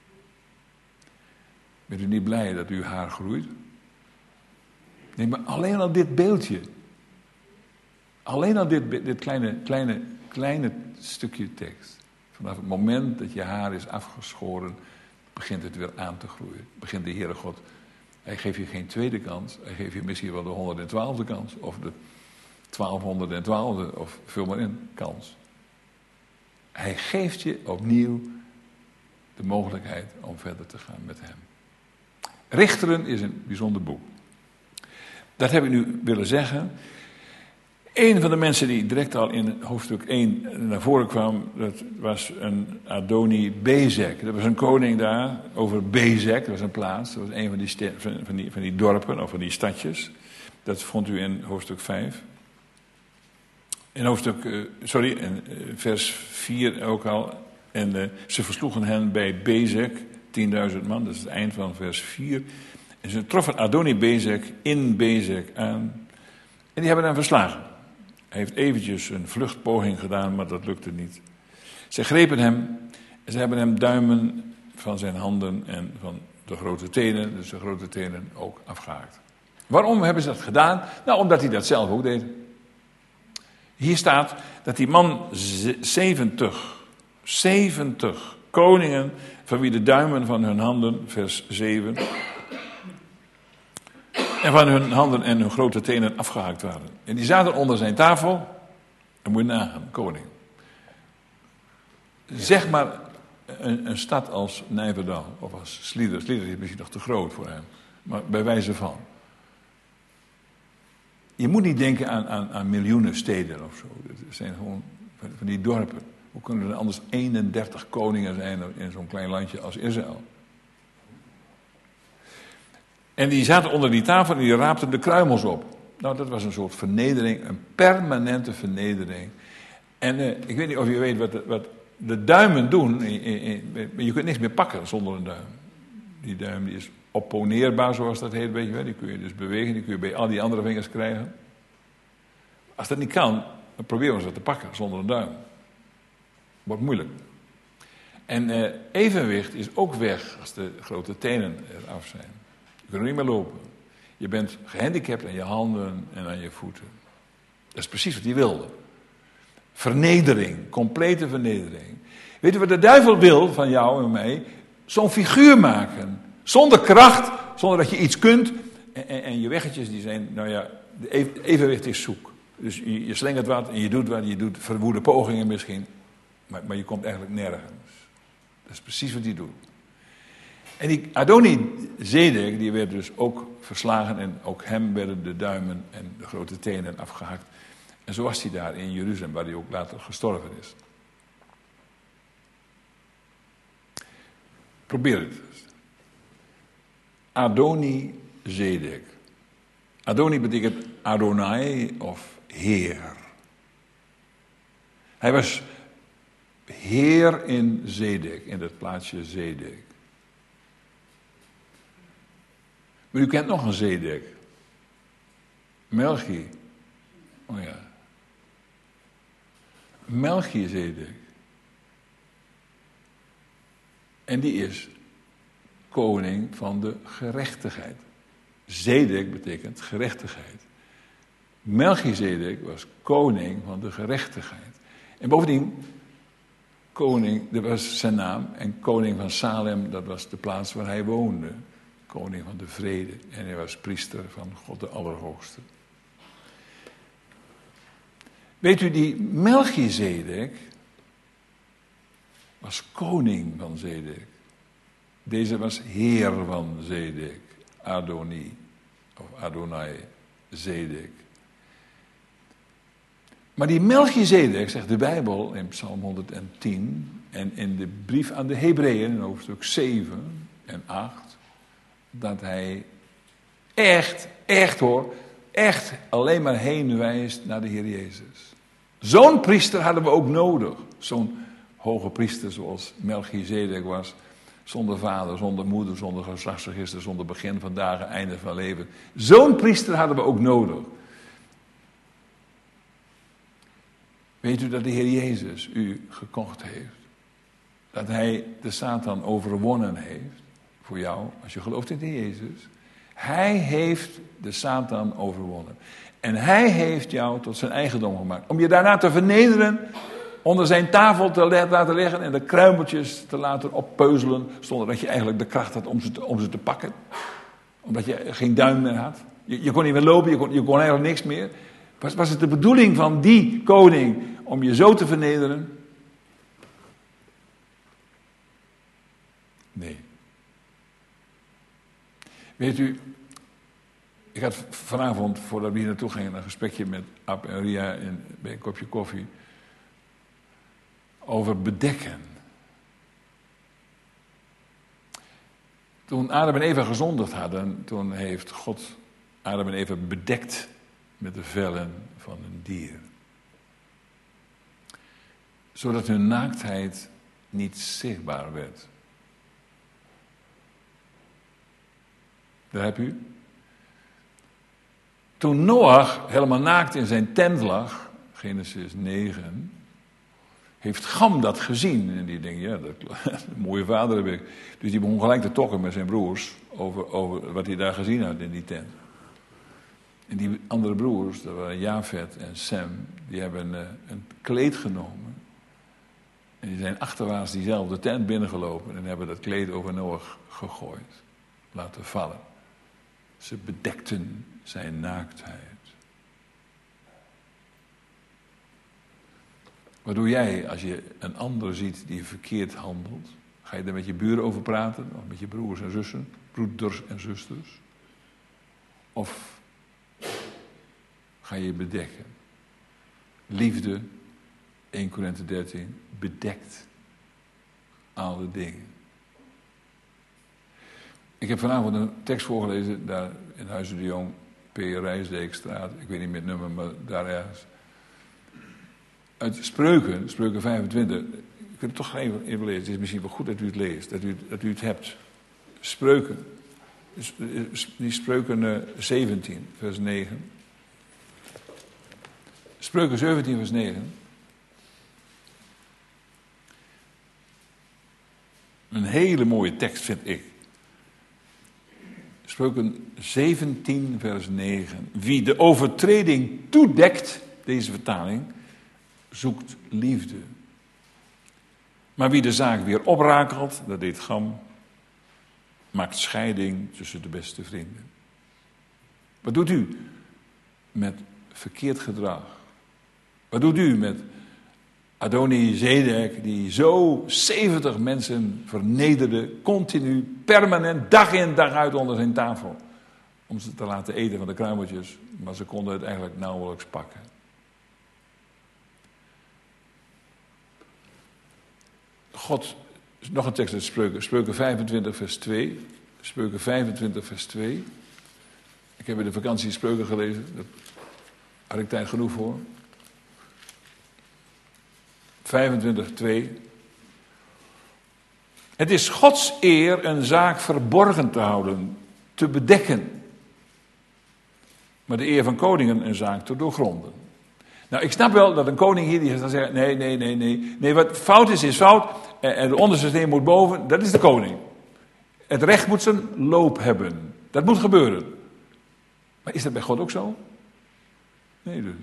Bent u niet blij dat uw haar groeit? Nee, maar alleen al dit beeldje. Alleen al dit kleine stukje tekst. Vanaf het moment dat je haar is afgeschoren, begint het weer aan te groeien. Begint de Heere God. Hij geeft je geen tweede kans. Hij geeft je misschien wel de 112e kans. Of de 1212e of vul maar in kans. Hij geeft je opnieuw de mogelijkheid om verder te gaan met hem. Richteren is een bijzonder boek. Dat heb ik nu willen zeggen. Een van de mensen die direct al in hoofdstuk 1 naar voren kwam, dat was een Adoni Bezek. Dat was een koning daar over Bezek, dat was een plaats. Dat was een van die dorpen of van die stadjes. Dat vond u in hoofdstuk 5. In vers 4 ook al. En ze versloegen hen bij Bezek, 10.000 man, dat is het eind van vers 4. En ze troffen Adoni Bezek in Bezek aan. En die hebben hem verslagen. Hij heeft eventjes een vluchtpoging gedaan, maar dat lukte niet. Ze grepen hem en ze hebben hem duimen van zijn handen en van de grote tenen, dus de grote tenen ook afgehaakt. Waarom hebben ze dat gedaan? Nou, omdat hij dat zelf ook deed. Hier staat dat die man 70 koningen, van wie de duimen van hun handen, vers 7... en van hun handen en hun grote tenen afgehaakt waren. En die zaten onder zijn tafel. En moet je nagaan, koning. Zeg maar een stad als Nijverdal of als Sliedrecht. Sliedrecht is misschien nog te groot voor hem. Maar bij wijze van. Je moet niet denken aan miljoenen steden of zo. Het zijn gewoon van die dorpen. Hoe kunnen er anders 31 koningen zijn in zo'n klein landje als Israël? En die zaten onder die tafel en die raapten de kruimels op. Nou, dat was een soort vernedering, een permanente vernedering. En ik weet niet of je weet wat de duimen doen. Je kunt niks meer pakken zonder een duim. Die duim die is opponeerbaar, zoals dat heet, weet je wel. Die kun je dus bewegen, die kun je bij al die andere vingers krijgen. Als dat niet kan, dan proberen we ze te pakken zonder een duim. Wordt moeilijk. En evenwicht is ook weg als de grote tenen eraf zijn. Je kunt er niet meer lopen. Je bent gehandicapt aan je handen en aan je voeten. Dat is precies wat hij wilde. Vernedering, complete vernedering. Weet u wat de duivel wil van jou en mij? Zo'n figuur maken. Zonder kracht, zonder dat je iets kunt. En je weggetjes die zijn, nou ja, de evenwicht is zoek. Dus je slingert wat en je doet wat, je doet verwoede pogingen misschien. Maar je komt eigenlijk nergens. Dat is precies wat hij doet. En die Adoni-Zedek, die werd dus ook verslagen. En ook hem werden de duimen en de grote tenen afgehakt. En zo was hij daar in Jeruzalem, waar hij ook later gestorven is. Probeer het eens. Adoni-Zedek. Adoni betekent Adonai of Heer. Hij was Heer in Zedek, in het plaatsje Zedek. Maar u kent nog een Zedek. Melchi. Oh ja. Melchizedek. En die is koning van de gerechtigheid. Zedek betekent gerechtigheid. Melchizedek was koning van de gerechtigheid. En bovendien, koning, dat was zijn naam. En koning van Salem, dat was de plaats waar hij woonde. Koning van de vrede. En hij was priester van God de Allerhoogste. Weet u, die Melchizedek was koning van Zedek. Deze was heer van Zedek. Adoni, of Adonai, Zedek. Maar die Melchizedek, zegt de Bijbel in Psalm 110... en in de brief aan de Hebreeën, in hoofdstuk 7 en 8... dat hij echt alleen maar heen wijst naar de Heer Jezus. Zo'n priester hadden we ook nodig. Zo'n hoge priester zoals Melchizedek was. Zonder vader, zonder moeder, zonder geslachtsregister, zonder begin van dagen, einde van leven. Zo'n priester hadden we ook nodig. Weet u dat de Heer Jezus u gekocht heeft? Dat hij de Satan overwonnen heeft voor jou, als je gelooft in de Heer Jezus. Hij heeft de Satan overwonnen. En hij heeft jou tot zijn eigendom gemaakt. Om je daarna te vernederen, onder zijn tafel te laten liggen en de kruimeltjes te laten oppeuzelen, zonder dat je eigenlijk de kracht had om ze te pakken. Omdat je geen duim meer had. Je kon niet meer lopen, je kon eigenlijk niks meer. Was het de bedoeling van die koning om je zo te vernederen? Nee. Weet u, ik had vanavond, voordat we hier naartoe gingen, een gesprekje met Ab en Ria bij een kopje koffie. Over bedekken. Toen Adam en Eva gezondigd hadden, toen heeft God Adam en Eva bedekt met de vellen van een dier. Zodat hun naaktheid niet zichtbaar werd. Daar heb u. Toen Noach helemaal naakt in zijn tent lag, Genesis 9, heeft Gam dat gezien. En die denkt, ja, een mooie vader heb ik. Dus die begon gelijk te tokken met zijn broers over wat hij daar gezien had in die tent. En die andere broers, dat waren Jafet en Sem, die hebben een kleed genomen. En die zijn achterwaarts diezelfde tent binnengelopen en hebben dat kleed over Noach gegooid. Laten vallen. Ze bedekten zijn naaktheid. Wat doe jij als je een ander ziet die verkeerd handelt? Ga je daar met je buren over praten? Of met je broers en zussen? Broeders en zusters? Of ga je bedekken? Liefde, 1 Korinthe 13, bedekt alle dingen. Ik heb vanavond een tekst voorgelezen, daar in Huizen de Jong, P. Rijsdeekstraat, ik weet niet meer het nummer, maar daar ergens. Uit Spreuken 25, ik wil het toch even lezen, het is misschien wel goed dat u het leest, dat u het hebt. Spreuken, die Spreuken 17, vers 9. Spreuken 17, vers 9. Een hele mooie tekst vind ik. Spreuken 17, vers 9. Wie de overtreding toedekt, deze vertaling, zoekt liefde. Maar wie de zaak weer oprakelt, dat deed Gam, maakt scheiding tussen de beste vrienden. Wat doet u? met verkeerd gedrag? Wat doet u met Adoni-Zedek, die zo 70 mensen vernederde, continu, permanent, dag in dag uit onder zijn tafel. Om ze te laten eten van de kruimeltjes, maar ze konden het eigenlijk nauwelijks pakken. God, nog een tekst uit Spreuken, Spreuken 25 vers 2. Spreuken 25 vers 2. Ik heb in de vakantie Spreuken gelezen, daar had ik tijd genoeg voor. 25, 2. Het is Gods eer een zaak verborgen te houden, te bedekken. Maar de eer van koningen een zaak te doorgronden. Nou, ik snap wel dat een koning hier die gaat zeggen, nee, wat fout is fout. En de onderste steen moet boven, dat is de koning. Het recht moet zijn loop hebben. Dat moet gebeuren. Maar is dat bij God ook zo? Nee dus.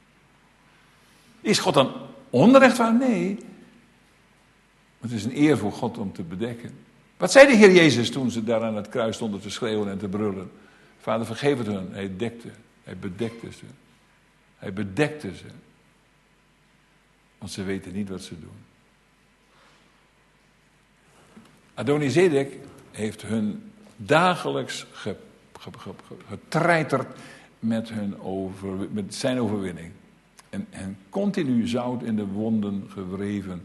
Is God dan onrechtvaardig? Nee. Het is een eer voor God om te bedekken. Wat zei de Heer Jezus toen ze daar aan het kruis stonden te schreeuwen en te brullen? Vader, vergeef het hun. Hij bedekte ze. Hij bedekte ze. Want ze weten niet wat ze doen. Adoni-Zedek heeft hun dagelijks getreiterd met zijn overwinning. En continu zout in de wonden gewreven.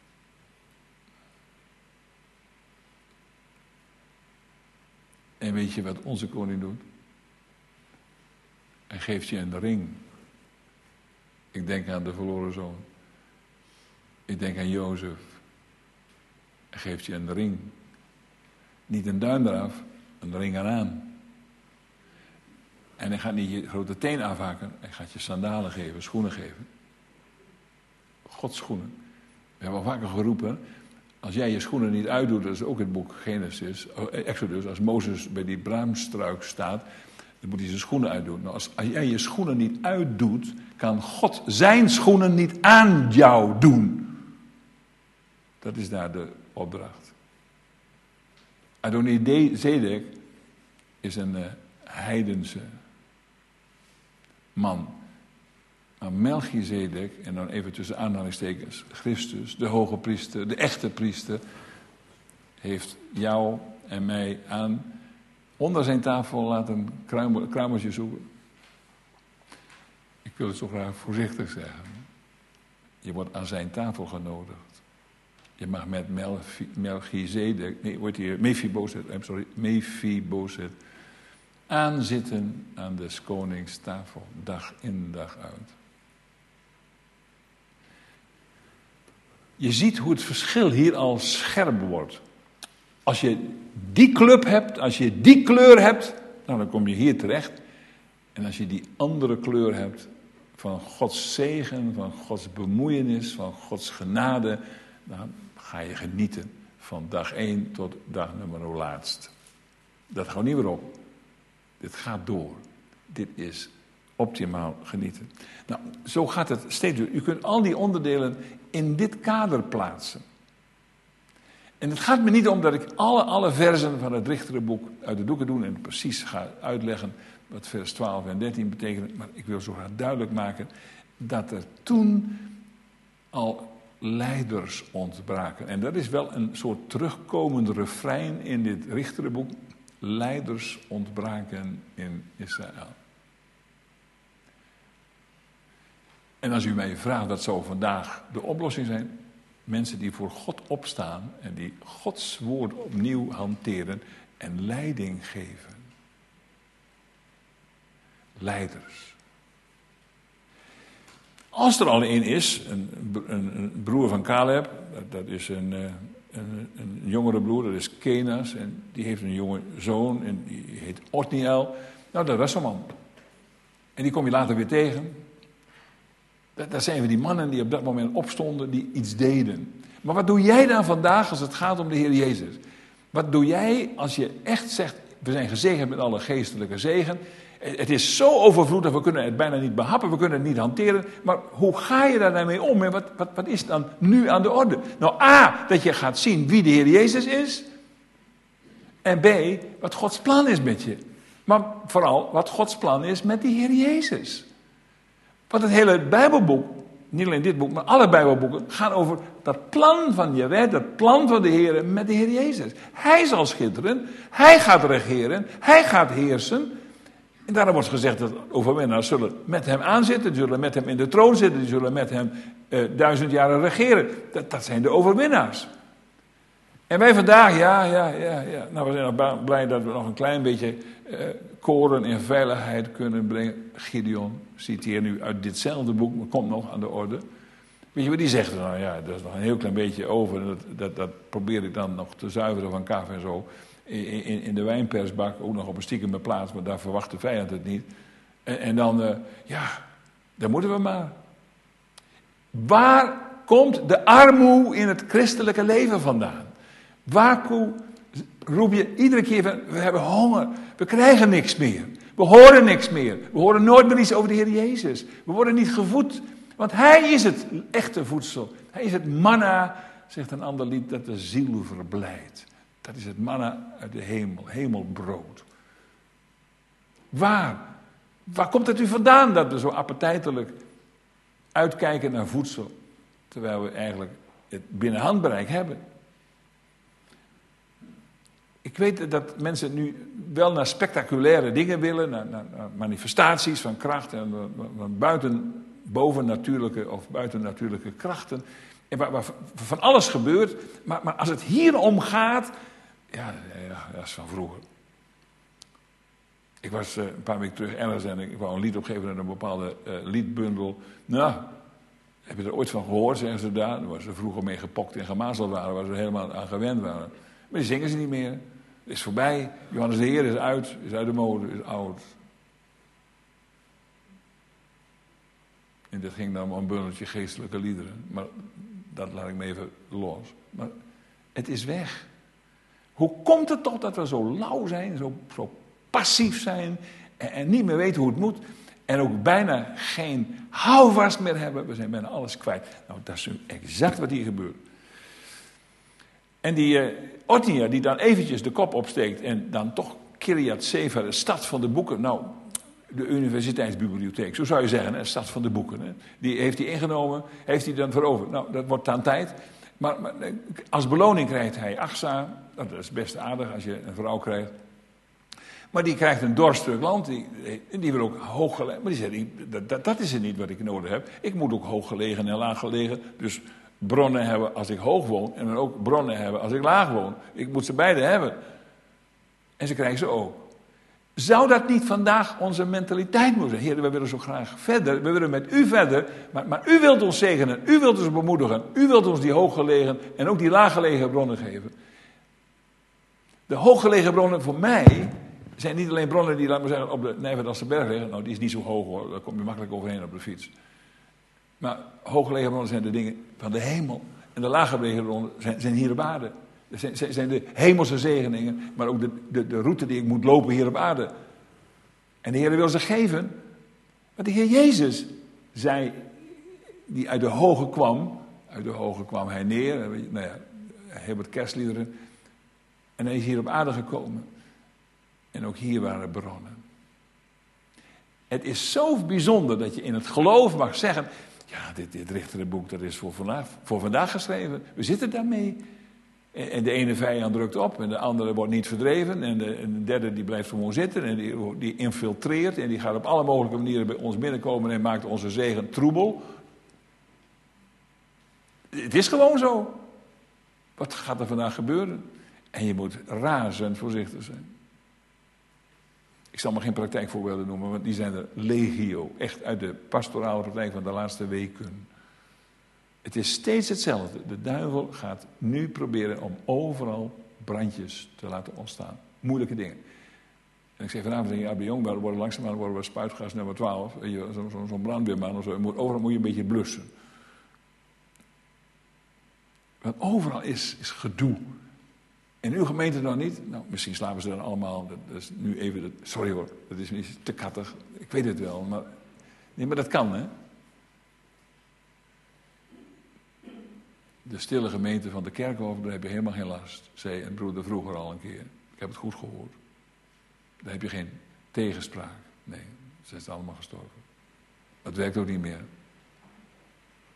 En weet je wat onze koning doet? Hij geeft je een ring. Ik denk aan de verloren zoon. Ik denk aan Jozef. Hij geeft je een ring. Niet een duim eraf, een ring eraan. En hij gaat niet je grote teen afhakken. Hij gaat je sandalen geven, schoenen geven. Gods schoenen. We hebben al vaker geroepen. Als jij je schoenen niet uitdoet, dat is ook in het boek Exodus. Als Mozes bij die braamstruik staat, dan moet hij zijn schoenen uitdoen. Nou, als jij je schoenen niet uitdoet, kan God zijn schoenen niet aan jou doen. Dat is daar de opdracht. Adoni-Zedek is een heidense man. Maar Melchizedek, en dan even tussen aanhalingstekens, Christus, de hoge priester, de echte priester, heeft jou en mij onder zijn tafel laten kruimeltje zoeken. Ik wil het zo graag voorzichtig zeggen. Je wordt aan zijn tafel genodigd. Je mag met Melchizedek, Mephibozet, aanzitten aan des konings tafel, dag in dag uit. Je ziet hoe het verschil hier al scherp wordt. Als je die club hebt, als je die kleur hebt, nou, dan kom je hier terecht. En als je die andere kleur hebt van Gods zegen, van Gods bemoeienis, van Gods genade, dan ga je genieten van dag 1 tot dag nummer laatst. Dat houdt niet meer op. Dit gaat door. Dit is optimaal genieten. Nou, zo gaat het steeds door. U kunt al die onderdelen in dit kader plaatsen. En het gaat me niet om dat ik alle versen van het Richterenboek uit de doeken doe en precies ga uitleggen wat vers 12 en 13 betekenen. Maar ik wil zo graag duidelijk maken dat er toen al leiders ontbraken. En dat is wel een soort terugkomend refrein in dit Richterenboek. Leiders ontbraken in Israël. En als u mij vraagt, wat zou vandaag de oplossing zijn? Mensen die voor God opstaan en die Gods woord opnieuw hanteren en leiding geven. Leiders. Als er al een is, een broer van Caleb, dat is een jongere broer, dat is Kenas, en die heeft een jonge zoon en die heet Otniel. Nou, dat was zo'n man. En die kom je later weer tegen. Dat zijn we die mannen die op dat moment opstonden, die iets deden. Maar wat doe jij dan vandaag als het gaat om de Heer Jezus? Wat doe jij als je echt zegt, we zijn gezegend met alle geestelijke zegen. Het is zo overvloedig, we kunnen het bijna niet behappen, we kunnen het niet hanteren. Maar hoe ga je daar dan mee om? En wat is dan nu aan de orde? Nou, A, dat je gaat zien wie de Heer Jezus is. En B, wat Gods plan is met je. Maar vooral wat Gods plan is met die Heer Jezus. Want het hele Bijbelboek niet alleen dit boek, maar alle Bijbelboeken gaan over dat plan van Jahweh, dat plan van de Heer met de Heer Jezus. Hij zal schitteren, hij gaat regeren, hij gaat heersen. En daarom wordt gezegd dat overwinnaars zullen met hem aanzitten, zullen met hem in de troon zitten, die zullen met hem 1000 jaren regeren. Dat zijn de overwinnaars. En wij vandaag, ja. Nou, we zijn nog blij dat we nog een klein beetje koren in veiligheid kunnen brengen. Gideon citeert nu uit ditzelfde boek, maar komt nog aan de orde. Weet je wat die zegt? Nou ja, dat is nog een heel klein beetje over. Dat probeer ik dan nog te zuiveren van kaf en zo. In de wijnpersbak, ook nog op een stiekeme plaats, maar daar verwacht de vijand het niet. En dan, daar moeten we maar. Waar komt de armoede in het christelijke leven vandaan? Waartoe roep je iedere keer van, we hebben honger, we krijgen niks meer. We horen niks meer. We horen nooit meer iets over de Heer Jezus. We worden niet gevoed, want Hij is het echte voedsel. Hij is het manna, zegt een ander lied, dat de ziel verblijdt. Dat is het manna uit de hemel, hemelbrood. Waar komt het u vandaan dat we zo appetijtelijk uitkijken naar voedsel, terwijl we eigenlijk het binnen handbereik hebben? Ik weet dat mensen nu wel naar spectaculaire dingen willen, naar manifestaties van kracht en bovennatuurlijke of buitennatuurlijke krachten. En waar van alles gebeurt, maar als het hier om gaat, ja, dat is van vroeger. Ik was een paar weken terug ergens en ik wou een lied opgeven aan een bepaalde liedbundel. Nou, heb je er ooit van gehoord, zeggen ze daar. Waar ze vroeger mee gepokt en gemazeld waren, waar ze helemaal aan gewend waren. Maar die zingen ze niet meer. Het is voorbij. Johannes de Heer is uit de mode, is oud. En dit ging dan om een bundeltje geestelijke liederen. Maar dat laat ik me even los. Maar het is weg. Hoe komt het toch dat we zo lauw zijn, zo passief zijn en niet meer weten hoe het moet en ook bijna geen houvast meer hebben? We zijn bijna alles kwijt. Nou, dat is exact wat hier gebeurt. En die Othniel die dan eventjes de kop opsteekt en dan toch Kiryat Sefer, de stad van de boeken, nou, de universiteitsbibliotheek, zo zou je zeggen, de stad van de boeken. Hè. Die heeft hij ingenomen, heeft hij dan veroverd. Nou, dat wordt aan tijd. Maar als beloning krijgt hij Achsa. Nou, dat is best aardig als je een vrouw krijgt. Maar die krijgt een dor stuk land. Die wil ook hooggelegen. Maar die zegt, dat is het niet wat ik nodig heb. Ik moet ook hooggelegen en laaggelegen. Dus bronnen hebben als ik hoog woon. En dan ook bronnen hebben als ik laag woon. Ik moet ze beide hebben. En ze krijgen ze ook. Zou dat niet vandaag onze mentaliteit moeten zijn? Heer, we willen zo graag verder. We willen met u verder. Maar u wilt ons zegenen. U wilt ons bemoedigen. U wilt ons die hooggelegen en ook die laaggelegen bronnen geven. De hooggelegen bronnen voor mij zijn niet alleen bronnen die, laten we zeggen, op de Nijverdalse berg liggen. Nou, die is niet zo hoog hoor. Daar kom je makkelijk overheen op de fiets. Maar hooggelegen bronnen zijn de dingen van de hemel. En de laaggelegen bronnen zijn hier op aarde. Dat zijn de hemelse zegeningen, maar ook de route die ik moet lopen hier op aarde. En de Heer wil ze geven. Want de Heer Jezus zei, die uit de hoge kwam hij neer. Nou ja, heel wat kerstliederen. En hij is hier op aarde gekomen. En ook hier waren bronnen. Het is zo bijzonder dat je in het geloof mag zeggen, ja, dit richterenboek, dat is voor vandaag geschreven. We zitten daarmee. En de ene vijand drukt op en de andere wordt niet verdreven. En de derde die blijft gewoon zitten en die infiltreert. En die gaat op alle mogelijke manieren bij ons binnenkomen en maakt onze zegen troebel. Het is gewoon zo. Wat gaat er vandaag gebeuren? En je moet razend voorzichtig zijn. Ik zal maar geen praktijkvoorbeelden noemen, want die zijn er legio. Echt uit de pastorale praktijk van de laatste weken. Het is steeds hetzelfde. De duivel gaat nu proberen om overal brandjes te laten ontstaan. Moeilijke dingen. En ik zei vanavond tegen Abbe Jong, langzaamaan worden we spuitgas nummer 12. Zo'n brandweerman of zo. Overal moet je een beetje blussen. Want overal is gedoe. In uw gemeente nog niet? Nou, misschien slapen ze dan allemaal. Dat is nu even, sorry hoor, dat is niet te kattig. Ik weet het wel, maar, nee, maar dat kan, hè. De stille gemeente van de Kerkhof, daar heb je helemaal geen last. Zei een broeder vroeger al een keer. Ik heb het goed gehoord. Daar heb je geen tegenspraak. Nee, ze zijn allemaal gestorven. Dat werkt ook niet meer.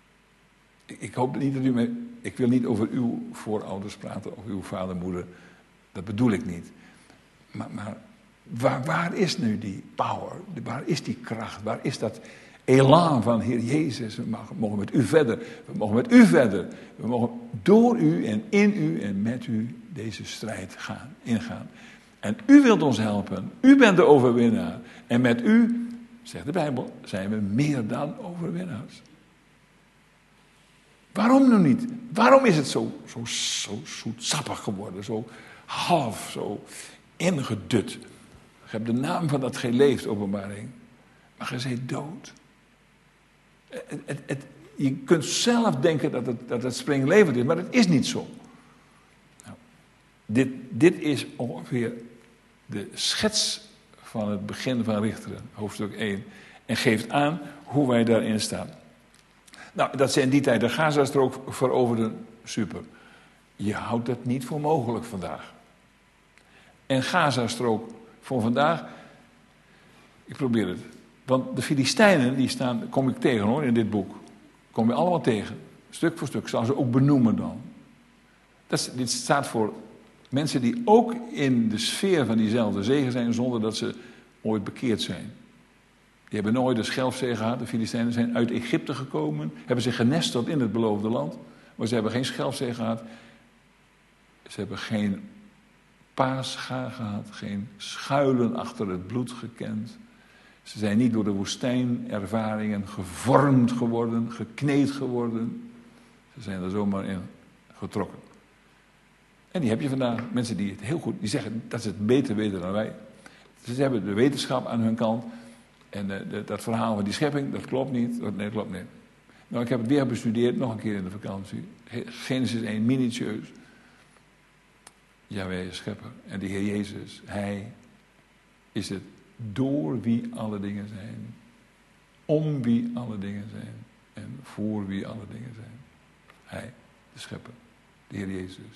Ik hoop niet dat ik wil niet over uw voorouders praten, of uw vader, moeder. Dat bedoel ik niet. Maar waar is nu die power? Waar is die kracht? Waar is dat elan van Heer Jezus? We mogen met u verder. We mogen met u verder. We mogen door u en in u en met u deze strijd ingaan. En u wilt ons helpen. U bent de overwinnaar. En met u, zegt de Bijbel, zijn we meer dan overwinnaars. Waarom nu niet? Waarom is het zo zoetsappig geworden? Zo half, zo ingedut. Je hebt de naam van dat geleefd, Openbaring. Maar je bent dood. Je kunt zelf denken dat het springlevend is, maar het is niet zo. Nou, dit is ongeveer de schets van het begin van Richteren, hoofdstuk 1. En geeft aan hoe wij daarin staan. Nou, dat ze in die tijd de Gazastrook veroverden, super. Je houdt dat niet voor mogelijk vandaag. En Gazastrook voor vandaag, ik probeer het. Want de Filistijnen, die staan, kom ik tegen hoor, in dit boek. Kom je allemaal tegen. Stuk voor stuk, zal ze ook benoemen dan. Dit staat voor mensen die ook in de sfeer van diezelfde zegen zijn, zonder dat ze ooit bekeerd zijn. Die hebben nooit de schelfzee gehad. De Filistijnen zijn uit Egypte gekomen. Hebben zich genesteld in het beloofde land. Maar ze hebben geen schelfzee gehad. Ze hebben geen paascha gehad. Geen schuilen achter het bloed gekend. Ze zijn niet door de woestijnervaringen gevormd geworden. Gekneed geworden. Ze zijn er zomaar in getrokken. En die heb je vandaag. Mensen die het heel goed, die zeggen dat ze het beter weten dan wij. Ze hebben de wetenschap aan hun kant. En dat verhaal van die schepping, dat klopt niet. Nee, dat klopt niet. Nou, ik heb het weer bestudeerd, nog een keer in de vakantie. Genesis 1, minutieus. Jahweh is schepper. En de Heer Jezus, Hij is het door wie alle dingen zijn. Om wie alle dingen zijn. En voor wie alle dingen zijn. Hij, de schepper. De Heer Jezus.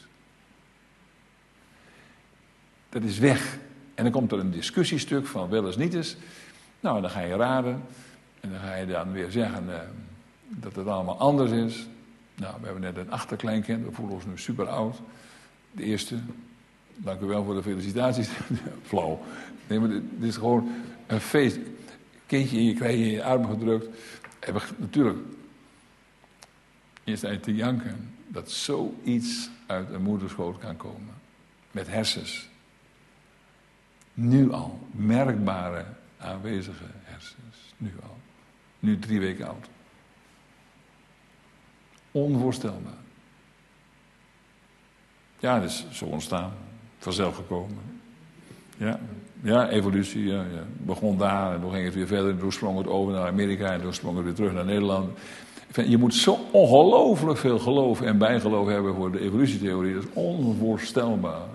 Dat is weg. En dan komt er een discussiestuk van wel eens niet eens. Nou, dan ga je raden. En dan ga je dan weer zeggen dat het allemaal anders is. Nou, we hebben net een achterkleinkind. We voelen ons nu super oud. De eerste. Dank u wel voor de felicitaties. Flauw. Nee, maar dit is gewoon een feest. Kindje, je krijgt je in je armen gedrukt. Hebben natuurlijk eerst uit te janken dat zoiets uit een moederschoot kan komen. Met hersens. Nu al. Merkbare aanwezige hersens. Nu al. Nu 3 weken oud. Onvoorstelbaar. Ja, dat is zo ontstaan. Vanzelf gekomen. Ja, evolutie. Ja. Begon daar en toen ging het weer verder. En toen sprong het over naar Amerika en toen sprong het weer terug naar Nederland. Je moet zo ongelooflijk veel geloof en bijgeloof hebben voor de evolutietheorie. Dat is onvoorstelbaar.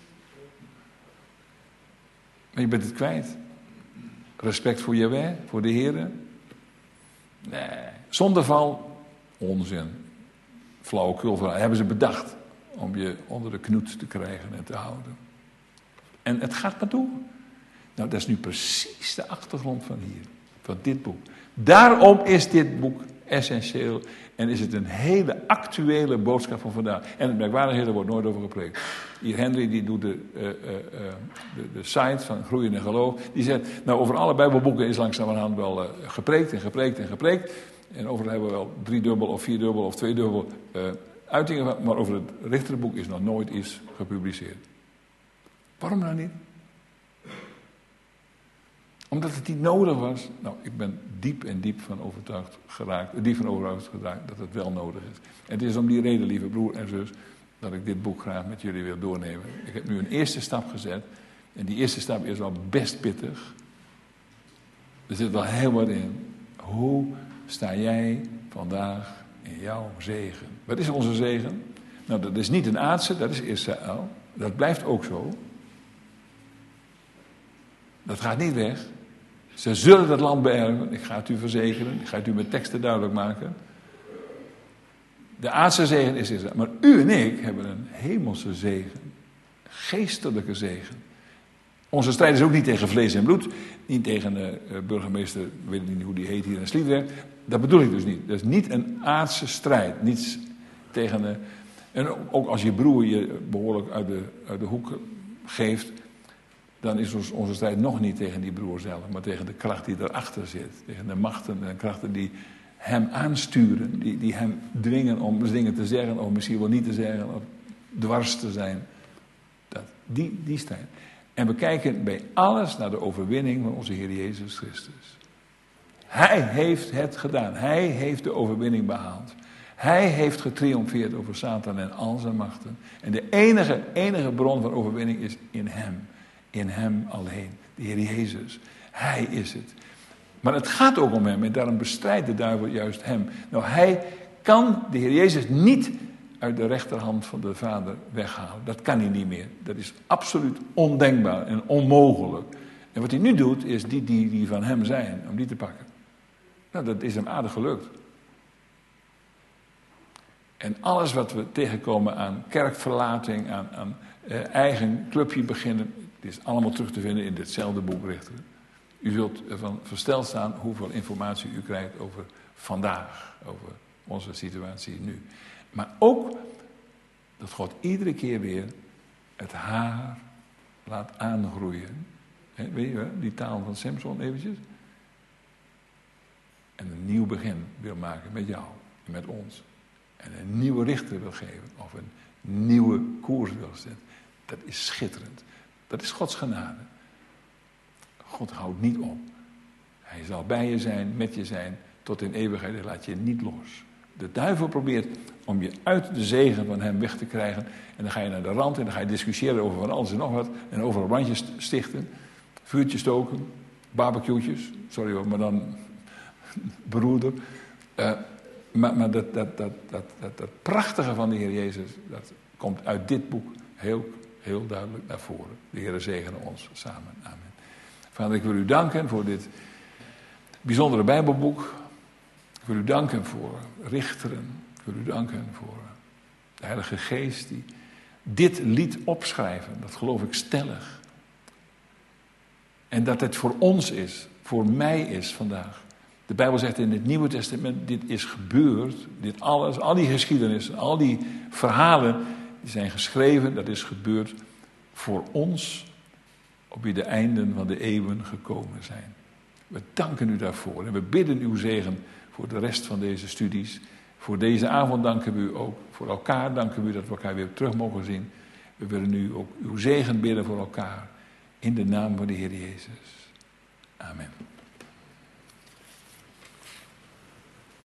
Maar je bent het kwijt. Respect voor Jahweh, voor de Heer. Nee. Zondeval, onzin. Flauwekul, hebben ze bedacht. Om je onder de knoet te krijgen en te houden. En het gaat maar door. Nou, dat is nu precies de achtergrond van hier. Van dit boek. Daarom is dit boek essentieel. En is het een hele actuele boodschap van vandaag. En het merkwaardige, er wordt nooit over gepreekt. Hier Henry, die doet de site van Groeien in Geloof. Die zegt, nou over alle Bijbelboeken is langzamerhand wel gepreekt en gepreekt en gepreekt. En overal hebben we wel 3-dubbel of 4-dubbel of 2-dubbel uitingen van. Maar over het Richterboek is nog nooit iets gepubliceerd. Waarom nou niet? Omdat het niet nodig was. Nou, ik ben diep van overtuigd geraakt dat het wel nodig is. En het is om die reden, lieve broer en zus, dat ik dit boek graag met jullie wil doornemen. Ik heb nu een eerste stap gezet. En die eerste stap is wel best pittig. Er zit wel heel wat in. Hoe sta jij vandaag in jouw zegen? Wat is onze zegen? Nou, dat is niet een aardse, dat is Israël. Dat blijft ook zo. Dat gaat niet weg. Ze zullen dat land beërven. Ik ga het u verzekeren. Ik ga het u met teksten duidelijk maken. De aardse zegen is Israël. Maar u en ik hebben een hemelse zegen. Geestelijke zegen. Onze strijd is ook niet tegen vlees en bloed. Niet tegen burgemeester, ik weet niet hoe die heet hier in Sliedrecht. Dat bedoel ik dus niet. Dat is niet een aardse strijd. Niets tegen... en ook als je broer je behoorlijk uit de hoek geeft, dan is onze strijd nog niet tegen die broer zelf, maar tegen de kracht die erachter zit. Tegen de machten en krachten die hem aansturen. Die hem dwingen om dingen te zeggen, of misschien wel niet te zeggen, of dwars te zijn. Die strijd. En we kijken bij alles naar de overwinning van onze Heer Jezus Christus. Hij heeft het gedaan. Hij heeft de overwinning behaald. Hij heeft getriomfeerd over Satan en al zijn machten. En de enige bron van overwinning is in hem. In hem alleen. De Heer Jezus. Hij is het. Maar het gaat ook om hem. En daarom bestrijdt de duivel juist hem. Nou, hij kan de Heer Jezus niet uit de rechterhand van de Vader weghalen. Dat kan hij niet meer. Dat is absoluut ondenkbaar en onmogelijk. En wat hij nu doet, is die van hem zijn, om die te pakken. Nou, dat is hem aardig gelukt. En alles wat we tegenkomen aan kerkverlating, aan eigen clubje beginnen, het is allemaal terug te vinden in ditzelfde boek Richteren. U zult ervan versteld staan hoeveel informatie u krijgt over vandaag, over onze situatie nu. Maar ook dat God iedere keer weer het haar laat aangroeien. Weet je wel, die taal van Samson eventjes. En een nieuw begin wil maken met jou en met ons. En een nieuwe richter wil geven. Of een nieuwe koers wil zetten. Dat is schitterend. Dat is Gods genade. God houdt niet op. Hij zal bij je zijn, met je zijn, tot in eeuwigheid. Hij laat je niet los. De duivel probeert om je uit de zegen van hem weg te krijgen. En dan ga je naar de rand en dan ga je discussiëren over van alles en nog wat. En overal brandjes stichten. Vuurtjes stoken. Barbecue'tjes. Sorry hoor, maar dan broeder. Maar dat prachtige van de Heer Jezus, dat komt uit dit boek heel duidelijk naar voren. De Heer zegene ons samen. Amen. Vader, ik wil u danken voor dit bijzondere Bijbelboek. Ik wil u danken voor Richteren. Ik wil u danken voor de Heilige Geest die dit liet opschrijven. Dat geloof ik stellig. En dat het voor ons is, voor mij is vandaag. De Bijbel zegt in het Nieuwe Testament, dit is gebeurd. Dit alles, al die geschiedenissen, al die verhalen, die zijn geschreven. Dat is gebeurd voor ons, op wie de einden van de eeuwen gekomen zijn. We danken u daarvoor en we bidden uw zegen voor de rest van deze studies. Voor deze avond danken we u ook. Voor elkaar danken we u dat we elkaar weer terug mogen zien. We willen u ook uw zegen bidden voor elkaar. In de naam van de Heer Jezus. Amen.